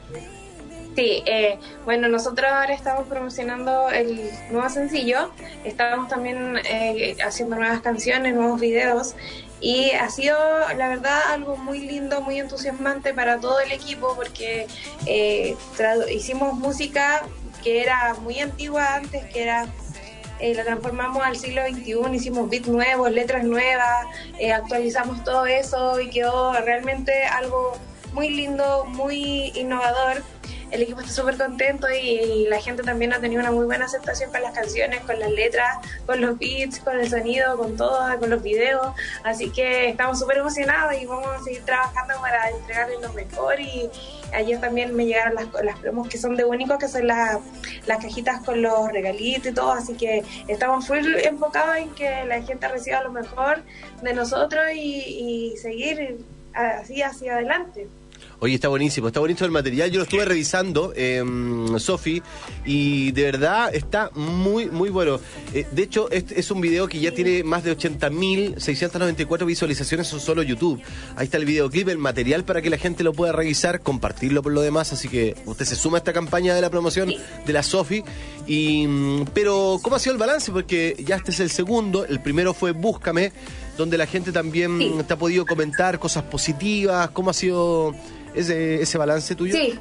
Sí, eh, bueno, nosotros ahora estamos promocionando el nuevo sencillo, estamos también eh, haciendo nuevas canciones, nuevos videos, y ha sido, la verdad, algo muy lindo, muy entusiasmante para todo el equipo, porque eh, tradu- hicimos música que era muy antigua antes, que era... Eh, la transformamos al siglo veintiuno, hicimos beats nuevos, letras nuevas, eh, actualizamos todo eso y quedó realmente algo muy lindo, muy innovador. El equipo está súper contento y, y la gente también ha tenido una muy buena aceptación con las canciones, con las letras, con los beats, con el sonido, con todo, con los videos. Así que estamos súper emocionados y vamos a seguir trabajando para entregarles lo mejor. Y ayer también me llegaron las, las promos que son de Único, que son las, las cajitas con los regalitos y todo. Así que estamos full enfocados en que la gente reciba lo mejor de nosotros y, y seguir así hacia adelante. Oye, está buenísimo, está bonito el material. Yo lo estuve revisando, eh, Sofi, y de verdad está muy, muy bueno. Eh, de hecho, este es un video que ya tiene más de ochenta mil seiscientas noventa y cuatro visualizaciones en solo YouTube. Ahí está el videoclip, el material para que la gente lo pueda revisar, compartirlo por lo demás. Así que usted se suma a esta campaña de la promoción de la Sofi. Y, pero, ¿cómo ha sido el balance? Porque ya este es el segundo. El primero fue Búscame, donde la gente también sí. te ha podido comentar cosas positivas. ¿Cómo ha sido ese, ese balance tuyo? Sí.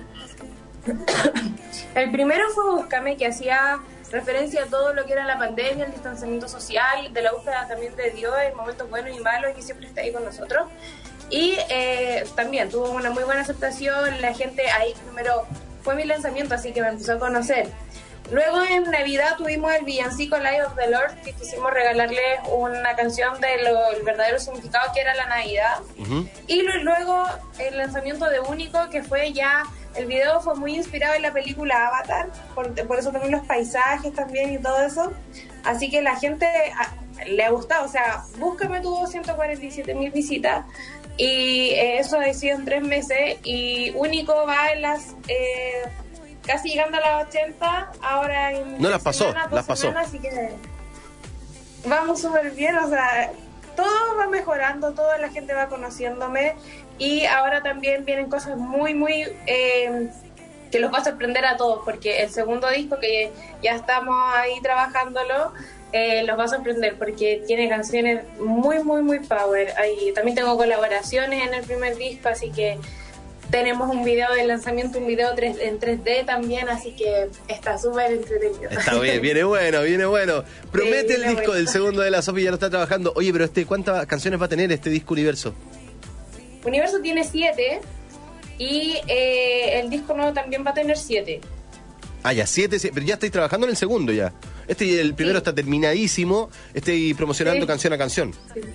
El primero fue Búscame, que hacía referencia a todo lo que era la pandemia, el distanciamiento social, de la búsqueda también de Dios en momentos buenos y malos, y que siempre está ahí con nosotros. Y eh, también tuvo una muy buena aceptación. La gente ahí primero fue mi lanzamiento, así que me empezó a conocer. Luego en Navidad tuvimos el villancico Light of the Lord, que quisimos regalarles una canción del verdadero significado que era la Navidad. Uh-huh. Y luego el lanzamiento de Único, que fue ya, el video fue muy inspirado en la película Avatar, por, por eso también los paisajes también y todo eso. Así que la gente a, le ha gustado, o sea, Búscame tuvo ciento cuarenta y siete mil visitas y eh, eso ha sido en tres meses, y Único va en las... Eh, casi llegando a las ochenta, ahora en no las pasó, semanas, las pasó. Semanas, así que vamos súper bien, o sea, todo va mejorando, toda la gente va conociéndome, y ahora también vienen cosas muy, muy, eh, que los va a sorprender a todos, porque el segundo disco, que ya estamos ahí trabajándolo, eh, los va a sorprender, porque tiene canciones muy, muy, muy power. Ahí también tengo colaboraciones en el primer disco, así que tenemos un video de lanzamiento, un video tres, en tres D también, así que está súper entretenido. Está bien, viene bueno, viene bueno. Promete Sí, el viene disco bueno. del segundo de la Sofía, ya lo está trabajando. Oye, pero este, ¿cuántas canciones va a tener este disco Universo? Universo tiene siete y eh, el disco nuevo también va a tener siete. Ah, ya, siete, siete, pero ya estáis trabajando en el segundo ya. Este, el primero Sí. está terminadísimo, estoy promocionando Sí. canción a canción.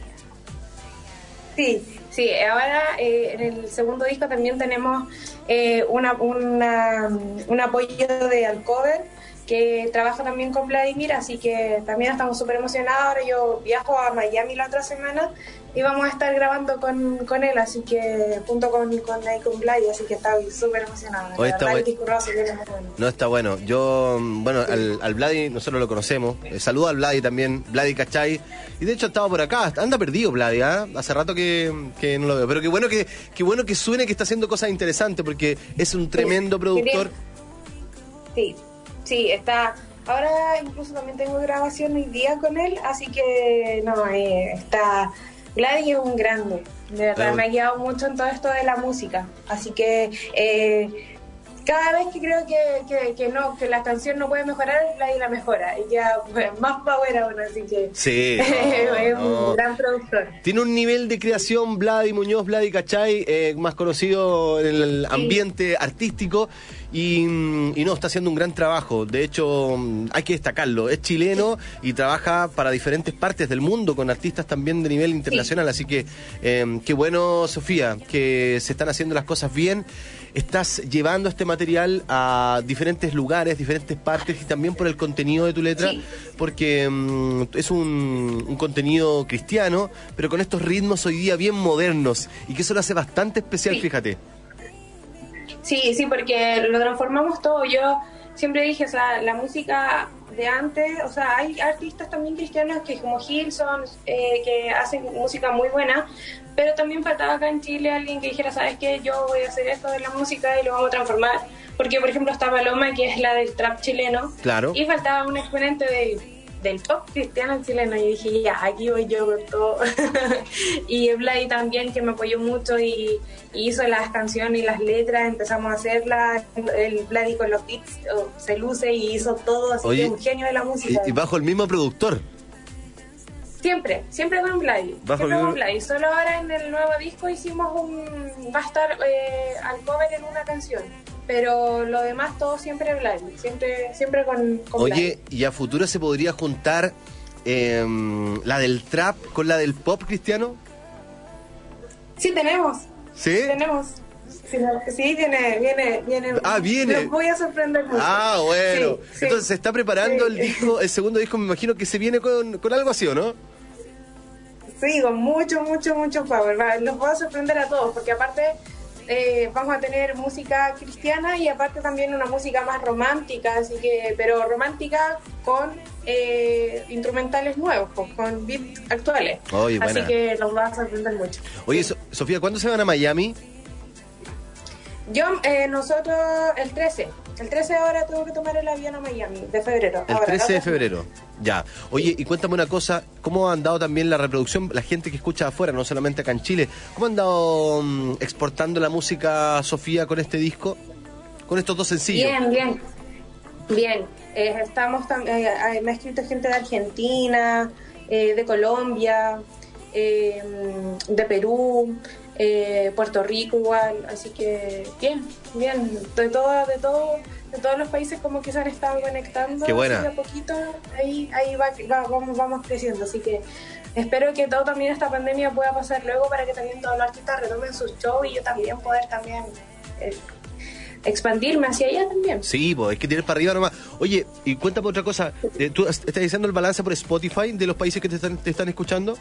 Sí, sí, ahora eh, en el segundo disco también tenemos eh, una, una, un apoyo de Alcover que trabaja también con Vladimir, así que también estamos súper emocionados. Ahora yo viajo a Miami la otra semana y vamos a estar grabando con, con él, así que junto con, con, ahí con Vladi, así que estoy súper emocionada. Oye, La está verdad, buen- el disco nuevo se viene muy bueno. No, está bueno. Yo, mm, bueno, al, al Vladi nosotros lo conocemos. Eh, saludo al Vladi también, Vladi Cachay. Y de hecho estaba por acá, anda perdido Vladi, ¿ah? Hace rato que, que no lo veo. Pero qué bueno que, qué bueno que suene que está haciendo cosas interesantes, porque es un tremendo productor. Sí, sí, está. Ahora incluso también tengo grabación hoy día con él, así que no, eh, está. Gladys es un grande, de verdad, Claro. me ha guiado mucho en todo esto de la música, así que eh, cada vez que creo que, que, que no, que la canción no puede mejorar, Gladys la mejora, y ya pues, más power aún, así que Sí, es no, no. un gran productor. Tiene un nivel de creación, Vladi Muñoz, Vladi Cachay, eh, más conocido en el ambiente artístico, y, mm, y no, está haciendo un gran trabajo. De hecho, mm, hay que destacarlo. Es chileno y trabaja para diferentes partes del mundo, con artistas también de nivel internacional. Así que, eh, qué bueno, Sofía, que se están haciendo las cosas bien. Estás llevando este material a diferentes lugares, diferentes partes, y también por el contenido de tu letra, Sí. porque mm, es un, un contenido cristiano, pero con estos ritmos hoy día bien modernos, y que eso lo hace bastante especial, Sí. fíjate. Sí, sí, porque lo transformamos todo. Yo siempre dije, o sea, la música de antes, o sea, hay artistas también cristianos que como Gilson, eh, que hacen música muy buena, pero también faltaba acá en Chile alguien que dijera, ¿sabes qué? Yo voy a hacer esto de la música y lo vamos a transformar. Porque, por ejemplo, está Paloma, que es la del trap chileno, Claro. y faltaba un exponente de, del pop cristiano chileno, y dije, ya, aquí voy yo con todo. Y Vladi también, que me apoyó mucho y, y hizo las canciones y las letras, empezamos a hacerlas, el Vladi con los beats oh, se luce y hizo todo, así Oye, que es un genio de la música. Y, y bajo el mismo productor. Siempre, siempre con Vladi, Bajo siempre el- con Vladi. Solo ahora en el nuevo disco hicimos un, va a estar eh, al cover en una canción, pero lo demás todo siempre Vladi, siempre, siempre con, con Oye, Vladi. y a futuro se podría juntar eh, la del trap con la del pop cristiano. Sí, tenemos, ¿Sí? tenemos. Sí, no, sí, viene, viene, viene. Ah, viene. Los voy a sorprender mucho. Ah, bueno. Sí, sí. Entonces se está preparando Sí. el disco, el segundo disco, me imagino que se viene con, con algo así, ¿o no? Sí, con mucho, mucho, mucho power. Va, los voy a sorprender a todos, porque aparte eh, vamos a tener música cristiana y aparte también una música más romántica, así que, pero romántica con eh, instrumentales nuevos, pues, con beats actuales. Oye, así buena. que los va a sorprender mucho. Oye, So- Sofía, ¿cuándo se van a Miami? Yo, eh, nosotros, el trece. El trece ahora tengo que tomar el avión a Miami, de febrero. El Ahora, trece de la otra febrero. Ya. Oye, y cuéntame una cosa, ¿cómo ha andado también la reproducción, la gente que escucha afuera, no solamente acá en Chile? ¿Cómo ha andado mm, exportando la música, Sofía, con este disco? Con estos dos sencillos. Bien, bien. Bien. Eh, estamos tam- eh, eh, me ha escrito gente de Argentina, eh, de Colombia, eh, de Perú, eh, Puerto Rico igual, así que bien, bien. De todo, de todo, de todos los países como que se han estado conectando. Qué buena. así de a poquito, ahí, ahí va, va- vamos, vamos creciendo, así que espero que todo también esta pandemia pueda pasar luego para que también todos los artistas retomen sus shows y yo también poder también eh, expandirme hacia allá también. Sí, pues hay que tirar para arriba nomás. Oye, y cuéntame otra cosa. eh, ¿Tú estás diciendo el balance por Spotify de los países que te están, te están escuchando?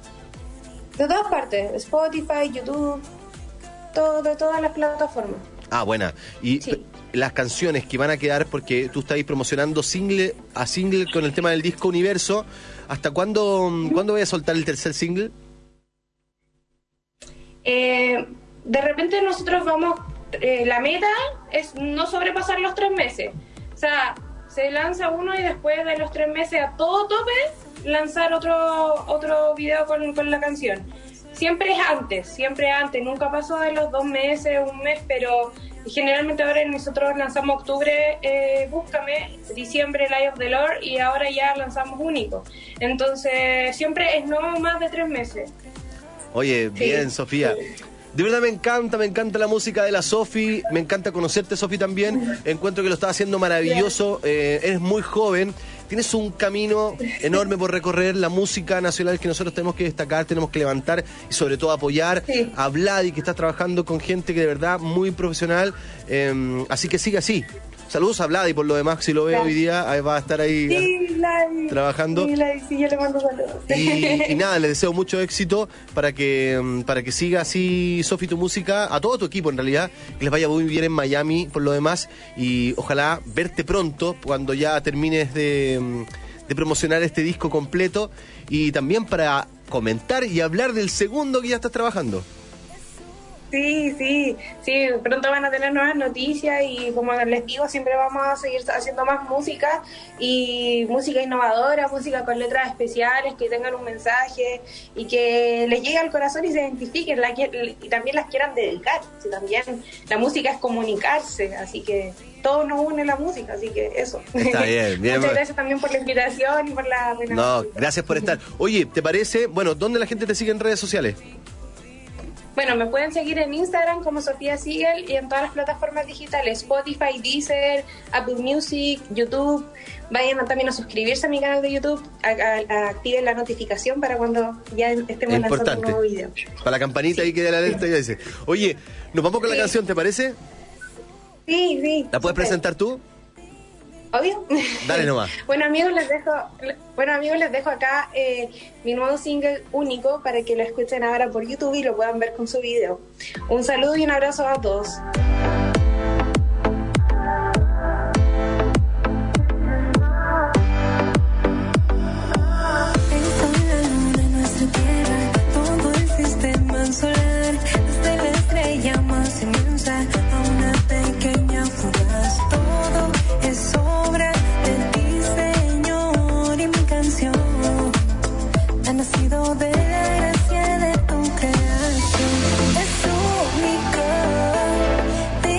De todas partes, Spotify, YouTube, todo, de todas las plataformas. Ah, buena. Y Sí. p- las canciones que van a quedar, porque tú estás promocionando single a single con el tema del disco Universo. ¿Hasta cuándo, ¿cuándo voy a soltar el tercer single? Eh, de repente nosotros vamos, eh, la meta es no sobrepasar los tres meses. O sea, se lanza uno y después de los tres meses a todo tope lanzar otro otro video con, con la canción. siempre es antes, siempre antes, nunca pasó de los dos meses, un mes, pero generalmente ahora nosotros lanzamos octubre, eh, Búscame, diciembre, Light of the Lord, y ahora ya lanzamos Único. Entonces, siempre es no más de tres meses. Oye, bien, Sí. Sofía. De verdad me encanta, me encanta la música de la Sofi, me encanta conocerte, Sofi, también. Encuentro que lo estás haciendo maravilloso, eh, eres muy joven, tienes un camino enorme por recorrer, la música nacional que nosotros tenemos que destacar, tenemos que levantar y sobre todo apoyar Sí. a Vladi, que estás trabajando con gente que de verdad muy profesional, eh, así que sigue así. Saludos a Vladi por lo demás, si lo veo hoy día, ahí va a estar ahí Sí, Vladi. trabajando. Sí, Vladi, sí, yo le mando saludos. Y, y nada, les deseo mucho éxito para que mm, para que siga así, Sofi, tu música, a todo tu equipo en realidad, que les vaya muy bien en Miami por lo demás, y ojalá verte pronto cuando ya termines de, mm, de promocionar este disco completo, y también para comentar y hablar del segundo que ya estás trabajando. Sí, sí, sí, pronto van a tener nuevas noticias y como les digo, siempre vamos a seguir haciendo más música y música innovadora, música con letras especiales, que tengan un mensaje y que les llegue al corazón y se identifiquen la, y también las quieran dedicar. Sí, también la música es comunicarse, así que todo nos une la música, así que eso. Está bien, bien. Muchas gracias también por la invitación y por la... No, gracias por estar. Oye, ¿te parece? Bueno, ¿dónde la gente te sigue en redes sociales? Bueno, me pueden seguir en Instagram como Sofía Siegel y en todas las plataformas digitales, Spotify, Deezer, Apple Music, YouTube. Vayan a, también a suscribirse a mi canal de YouTube, a, a- a activen la notificación para cuando ya estemos lanzando un Importante. nuevo video. Para la campanita ahí que dé la alerta y ya dice. Oye, nos vamos con la Sí. canción, ¿te parece? Sí, sí. ¿La puedes súper. presentar tú? Obvio. Dale nomás. Bueno, amigos, les dejo, bueno, amigos, les dejo acá eh, mi nuevo single Único para que lo escuchen ahora por YouTube y lo puedan ver con su video. Un saludo y un abrazo a todos. En la luna, en nuestra tierra, todo el sistema solar, desde la estrella más inmensa a una pequeña fugaz. Todo es obra de ti, Señor, y mi canción ha nacido de la gracia de tu creación. Es único,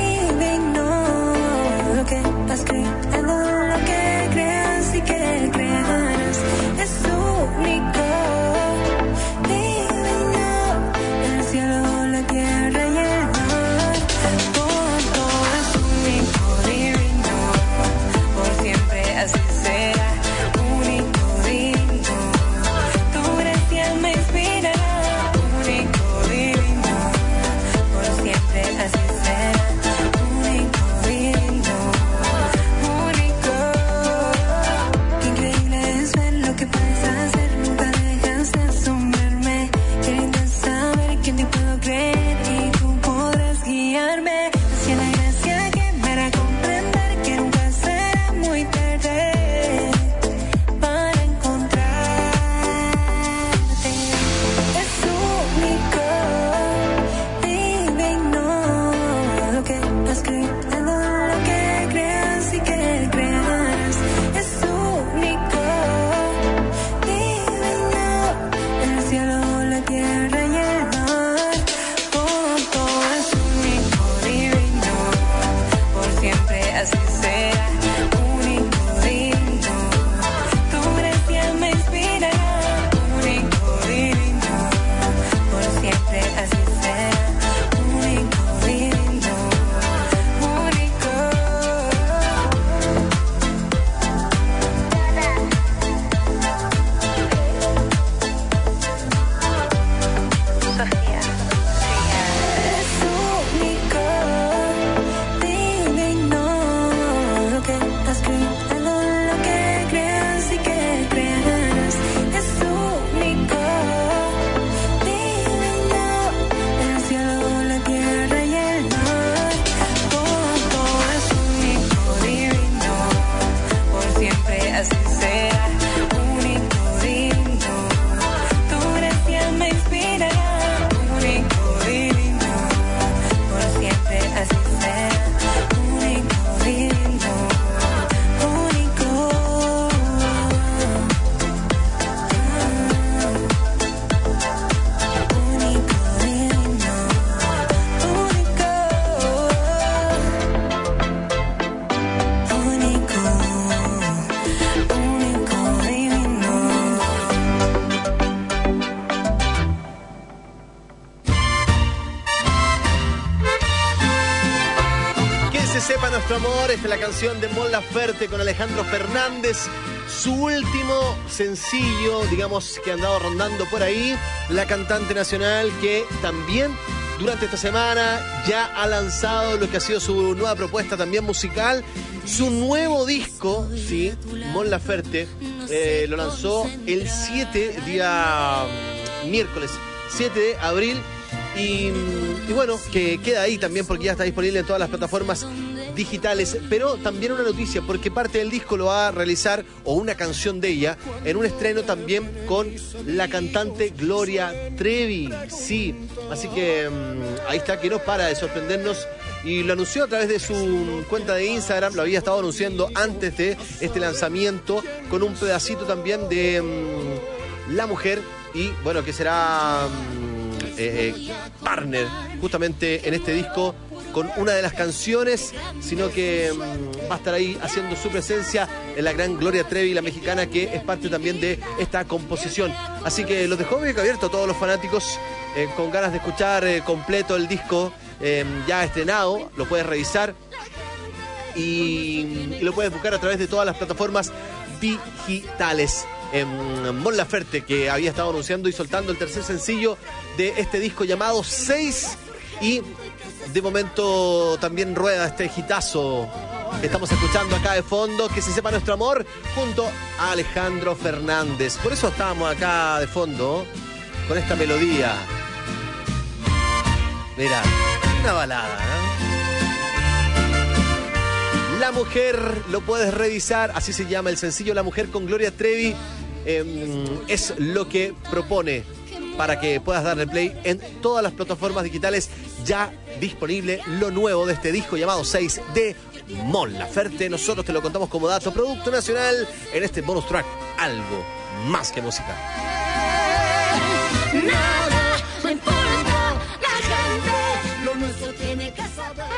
nuestro amor. Esta es la canción de Mon Laferte con Alejandro Fernández. Su último sencillo, digamos, que ha andado rondando por ahí. La cantante nacional que también durante esta semana ya ha lanzado lo que ha sido su nueva propuesta también musical. Su nuevo disco, sí, Mon Laferte, eh, lo lanzó el siete, día miércoles siete de abril. Y, y bueno, que queda ahí también porque ya está disponible en todas las plataformas digitales. Pero también una noticia, porque parte del disco lo va a realizar, o una canción de ella, en un estreno también con la cantante Gloria Trevi. Sí, así que um, ahí está, que no para de sorprendernos. Y lo anunció a través de su cuenta de Instagram, lo había estado anunciando antes de este lanzamiento, con un pedacito también de um, La Mujer. Y bueno, que será... Um, Eh, eh, partner justamente en este disco con una de las canciones, sino que mmm, va a estar ahí haciendo su presencia en la gran Gloria Trevi, la mexicana, que es parte también de esta composición. Así que los dejo bien abierto a todos los fanáticos eh, con ganas de escuchar eh, completo el disco eh, ya estrenado. Lo puedes revisar y, y lo puedes buscar a través de todas las plataformas digitales. En Mon Laferte, que había estado anunciando y soltando el tercer sencillo de este disco llamado seis, y de momento también rueda este hitazo que estamos escuchando acá de fondo, Que se sepa nuestro amor, junto a Alejandro Fernández. Por eso estábamos acá de fondo con esta melodía. Mira, una balada, ¿no? La Mujer, lo puedes revisar, así se llama el sencillo, La Mujer, con Gloria Trevi. Eh, es lo que propone para que puedas darle play en todas las plataformas digitales. Ya disponible lo nuevo de este disco llamado seis de Mon Laferte. Nosotros te lo contamos como dato, producto nacional, en este bonus track, Algo Más Que Música. Nada me importa, la gente, lo nuestro tiene que saber.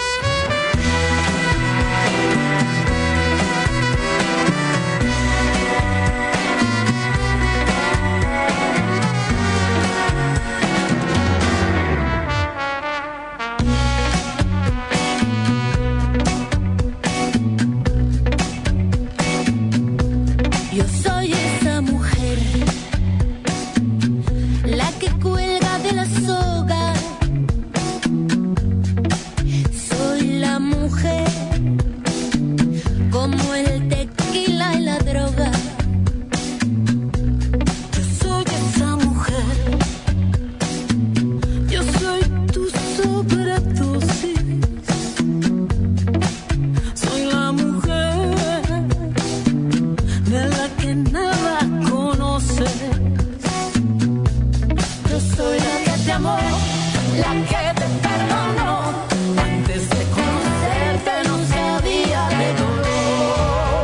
Yo soy esa mujer, la que cuelga de la soga. Soy la mujer, como el tequila y la droga. Yo soy esa mujer, yo soy tu sobredosis. Soy la mujer de la que nada conoces. Yo soy la que te amó, la que te perdonó. Antes de conocerte no sabía de dolor.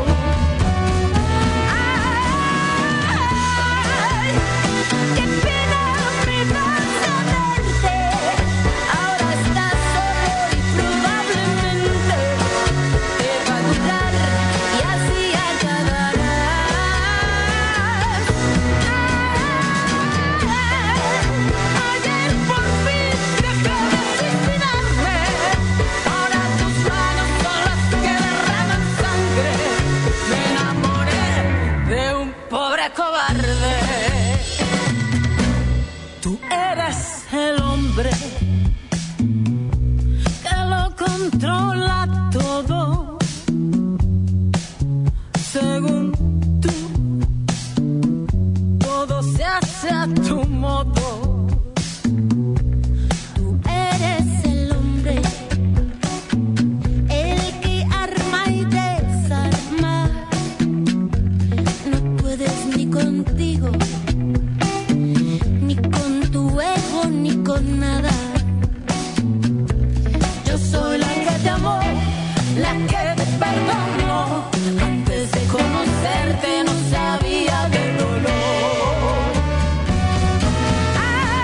Ay, qué pena me da saberte. Ahora estás solo y probablemente te va a durar y así acabarás. Ayer por fin dejé de suicidarme. Ahora tus manos son las que derraman sangre. Me enamoré de un pobre cobarde. Tú eres el hombre que lo controla todo. Según tú, todo se hace a tu modo. Tú eres el hombre, el que arma y desarma. No puedes ni contigo, ni con tu ego, ni con nada. Yo soy la que te amó, la que te perdonó. Antes de conocerte no sabía del dolor. Ay,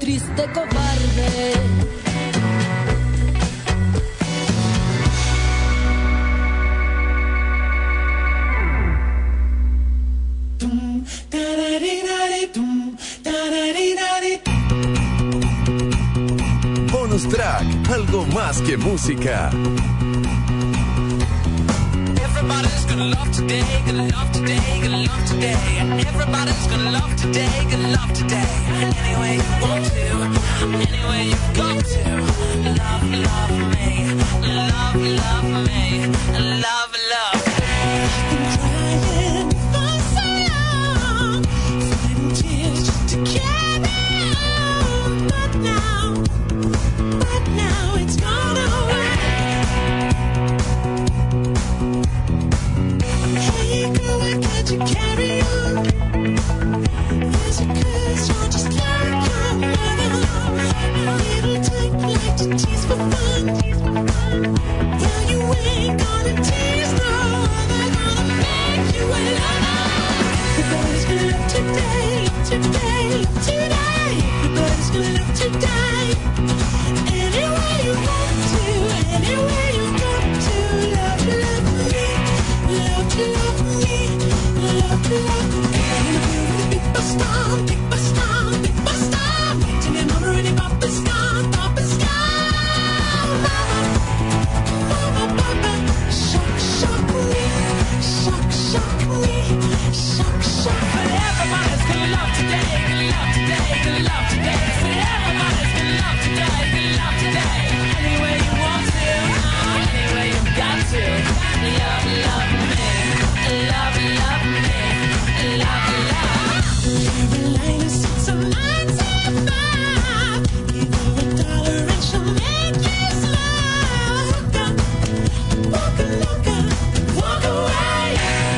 triste cobarde. Bonus track, algo más que música. Everybody's gonna love today, gonna love today, gonna love today. Everybody's gonna love today, gonna love today. Any way you want to, any way you got to. Love, love me, love, love me, love, love me. I've been crying for so long, fighting tears just to carry on. But now, but now it's gone away. Hey girl, why can't you carry on? Is it 'cause you're just like your mother? Little type like to tease for fun. Well, you ain't gonna tease no other, gonna make you a lover. Everybody's gonna love today, today, today. Everybody's gonna love today. Anywhere you want to, anywhere you got to. Love, love me, love, love me, love, love me. Big bus storm, big bus storm, big bus storm. Till your mama really pop is gone, pop is gone. Mama, mama, mama, shock, shock me, shock, shock me, shock, shock me. But everybody's gonna love today, gonna love today, gonna love today. But everybody's gonna love today, gonna love today. Any way you want to, any way you got to. Love, love me, love, love me, love, love. Carolina sits on ninety-five. Give her a dollar and she'll make you smile. Hook up, walk a look up, walk away.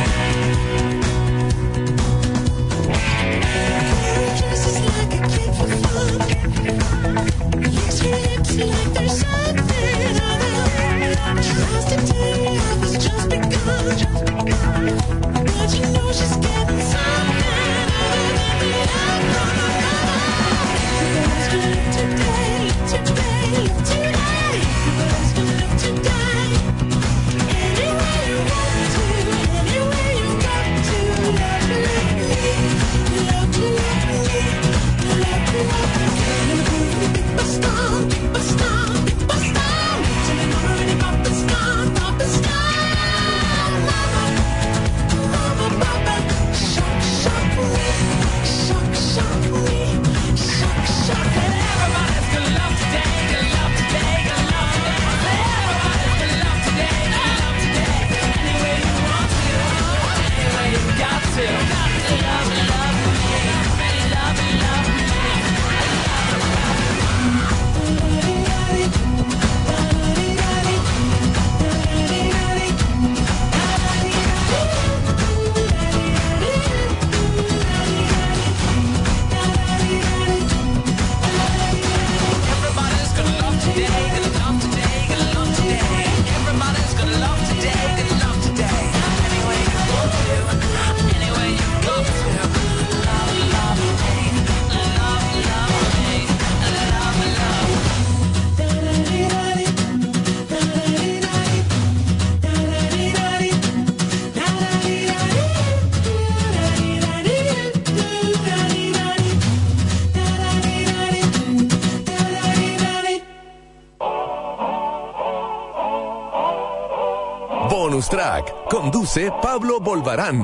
Carol dresses like a kid for fun. Licks her lips like there's something other. Tries to tell you life has just begun. But you know she's getting something other than the love from her mother. Everybody's gonna live today, today, today. Everybody's gonna live today. Anywhere you want to, anywhere you got to. Love, love me, love, love me, love, love me. Big bus storm, big bus storm, big bus storm. Till your mama really pop is gone, pop is gone. Mama, mama, mama, shock, shock me, shock, shock me, shock, shock me. Everybody's gonna love today, gonna love today, gonna love today. Everybody's gonna love today, gonna love today. Any way you want to, any way you got to. Love, love me, love, love me. Everybody's gonna love today, gonna love today, gonna love today. Everybody's gonna love today, gonna love today. Any way you want to, any way you got to. Love, love me, love, love me, love, love. Bonus track, conduce Pablo Bolvarán.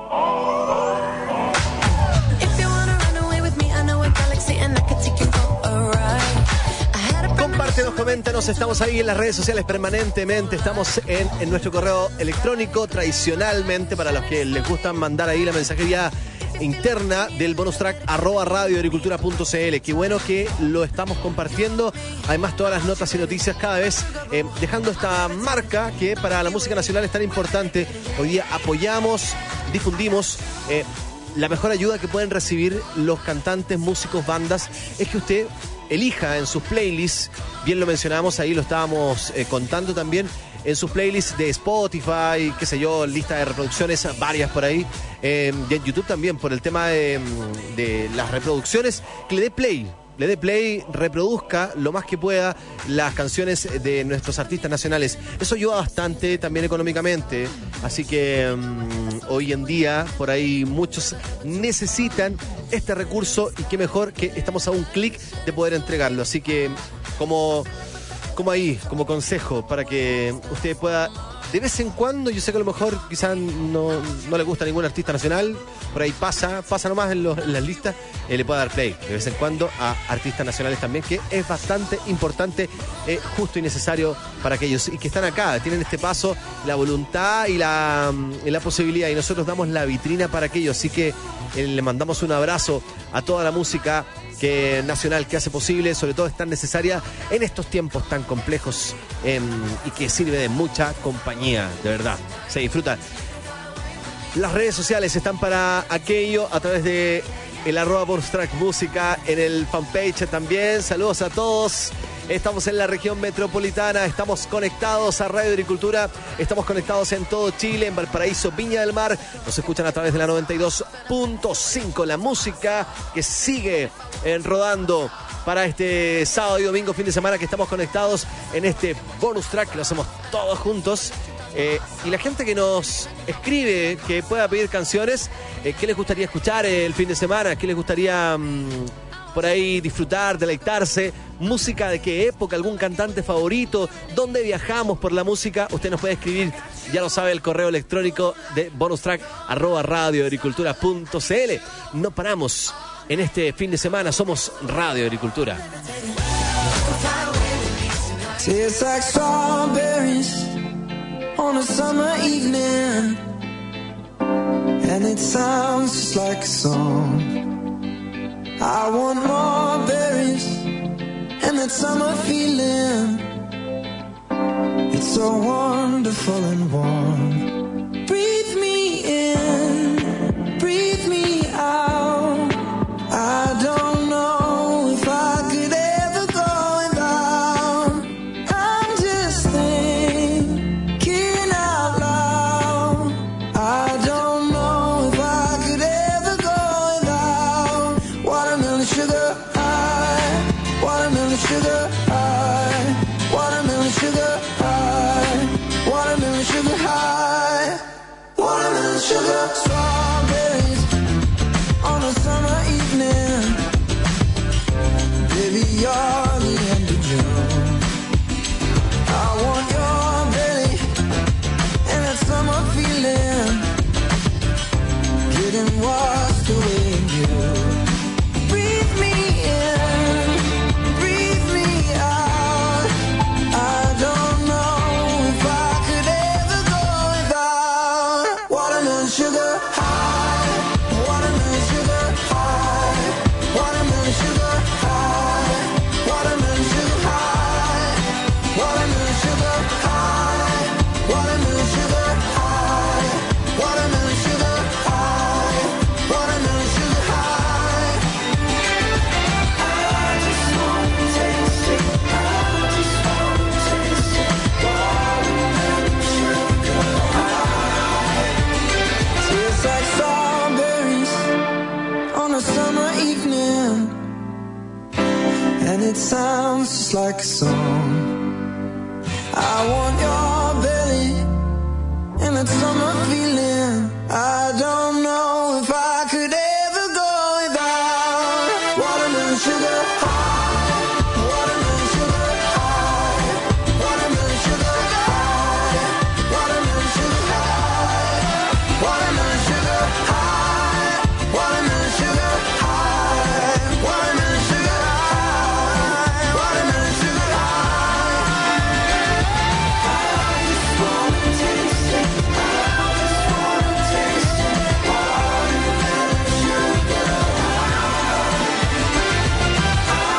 If you wanna run away with me, I know a galaxy and I could take you for a ride. I had a Compártenos, coméntanos, estamos ahí en las redes sociales permanentemente, estamos en, en nuestro correo electrónico tradicionalmente para los que les gustan mandar ahí la mensajería interna del bonus track arroba radioagricultura punto cl. Qué bueno que lo estamos compartiendo. Además, todas las notas y noticias cada vez eh, dejando esta marca que para la música nacional es tan importante. Hoy día apoyamos, difundimos. Eh, la mejor ayuda que pueden recibir los cantantes, músicos, bandas es que usted elija en sus playlists, bien lo mencionamos ahí, lo estábamos eh, contando también, en sus playlists de Spotify, qué sé yo, lista de reproducciones, varias por ahí, eh, y en YouTube también, por el tema de, de las reproducciones, que le dé play. le dé play, reproduzca lo más que pueda las canciones de nuestros artistas nacionales. Eso ayuda bastante también económicamente, así que um, hoy en día por ahí muchos necesitan este recurso y qué mejor que estamos a un clic de poder entregarlo. Así que como, como ahí, como consejo para que usted pueda de vez en cuando, yo sé que a lo mejor quizás no, no le gusta a ningún artista nacional, por ahí pasa, pasa nomás en, los, en las listas, eh, le puede dar play de vez en cuando a artistas nacionales también, que es bastante importante, eh, justo y necesario para aquellos y que están acá, tienen este paso, la voluntad y la, y la posibilidad, y nosotros damos la vitrina para aquellos, así que eh, le mandamos un abrazo a toda la música que nacional que hace posible, sobre todo es tan necesaria en estos tiempos tan complejos eh, y que sirve de mucha compañía, de verdad, se disfruta. Las redes sociales están para aquello a través de el arroba Bonus Track Música, en el fanpage también. Saludos a todos. Estamos en la región metropolitana, estamos conectados a Radio Agricultura, estamos conectados en todo Chile, en Valparaíso, Viña del Mar. Nos escuchan a través de la noventa y dos punto cinco. La música que sigue eh, rodando para este sábado y domingo, fin de semana, que estamos conectados en este bonus track, que lo hacemos todos juntos. Eh, y la gente que nos escribe, que pueda pedir canciones, eh, ¿qué les gustaría escuchar el fin de semana? ¿Qué les gustaría mmm, por ahí disfrutar, deleitarse? ¿Música de qué época? ¿Algún cantante favorito? ¿Dónde viajamos por la música? Usted nos puede escribir, ya lo sabe, el correo electrónico de bonustrack arroba radioagricultura punto cl. No paramos en este fin de semana, somos Radio Agricultura. Tastes like strawberries on a summer evening, and it sounds just like a song. I want more berries and that summer feeling. It's so wonderful and warm. Breathe me in, breathe me out. I don't know if I could ever go without. I'm just thinking out loud. I don't know if I could ever go without. Watermelon sugar high, watermelon sugar high, watermelon sugar high, watermelon sugar high, watermelon sugar. Strawberries on a summer evening. Baby, you're the end of June. I want your belly and that summer feeling, getting washed away in you. Breathe me in, breathe me out. I don't know if I could ever go without. Watermelon sugar high, watermelon sugar high, watermelon sugar high, watermelon sugar high, watermelon sugar high, watermelon sugar high, watermelon sugar high, watermelon sugar high. I just wanna taste it, I just wanna taste it. Watermelon sugar high. Tastes like strawberries on a summer evening, and it sounds just like a song. I want your belly and that summer feeling. I don't know if I could ever go without. Watermelon sugar high, watermelon sugar high, watermelon sugar high, watermelon sugar high, watermelon sugar high, watermelon sugar high, watermelon sugar high, watermelon sugar high. I just wanna taste it, I just wanna taste it. Watermelon sugar high. I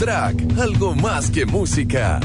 Track, algo más que música.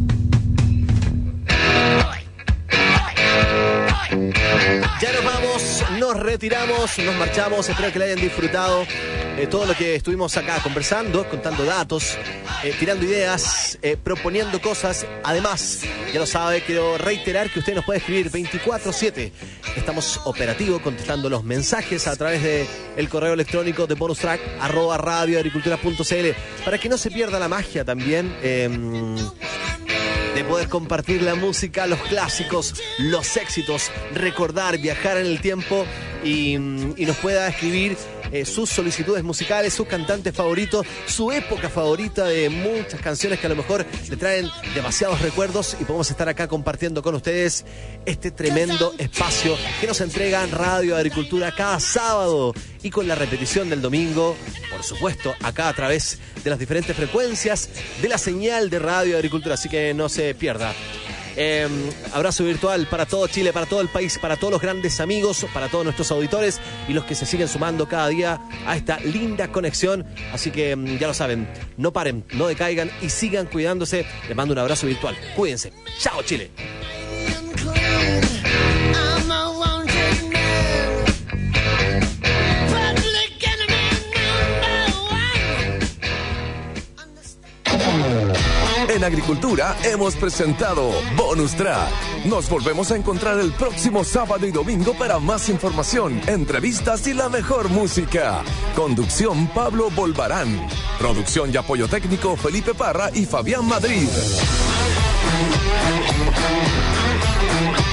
Ya nos vamos, nos retiramos, nos marchamos. Espero que le hayan disfrutado eh, todo lo que estuvimos acá conversando, contando datos, eh, tirando ideas, eh, proponiendo cosas. Además, ya lo sabe, quiero reiterar que usted nos puede escribir veinticuatro siete. Estamos operativos contestando los mensajes a través de el correo electrónico de bonus track arroba radioagricultura punto cl, para que no se pierda la magia también eh, de poder compartir la música, los clásicos, los éxitos, recordar, viajar en el tiempo y, y nos pueda escribir eh, sus solicitudes musicales, sus cantantes favoritos, su época favorita de muchas canciones que a lo mejor le traen demasiados recuerdos, y podemos estar acá compartiendo con ustedes este tremendo espacio que nos entrega Radio Agricultura cada sábado, y con la repetición del domingo, por supuesto, acá a través de las diferentes frecuencias de la señal de Radio Agricultura, así que no se pierda. Eh, abrazo virtual para todo Chile, para todo el país, para todos los grandes amigos, para todos nuestros auditores y los que se siguen sumando cada día a esta linda conexión. Así que ya lo saben, no paren, no decaigan y sigan cuidándose. Les mando un abrazo virtual. Cuídense. Chao, Chile. En Agricultura hemos presentado Bonus Track. Nos volvemos a encontrar el próximo sábado y domingo para más información, entrevistas y la mejor música. Conducción Pablo Bolvarán. Producción y apoyo técnico Felipe Parra y Fabián Madrid.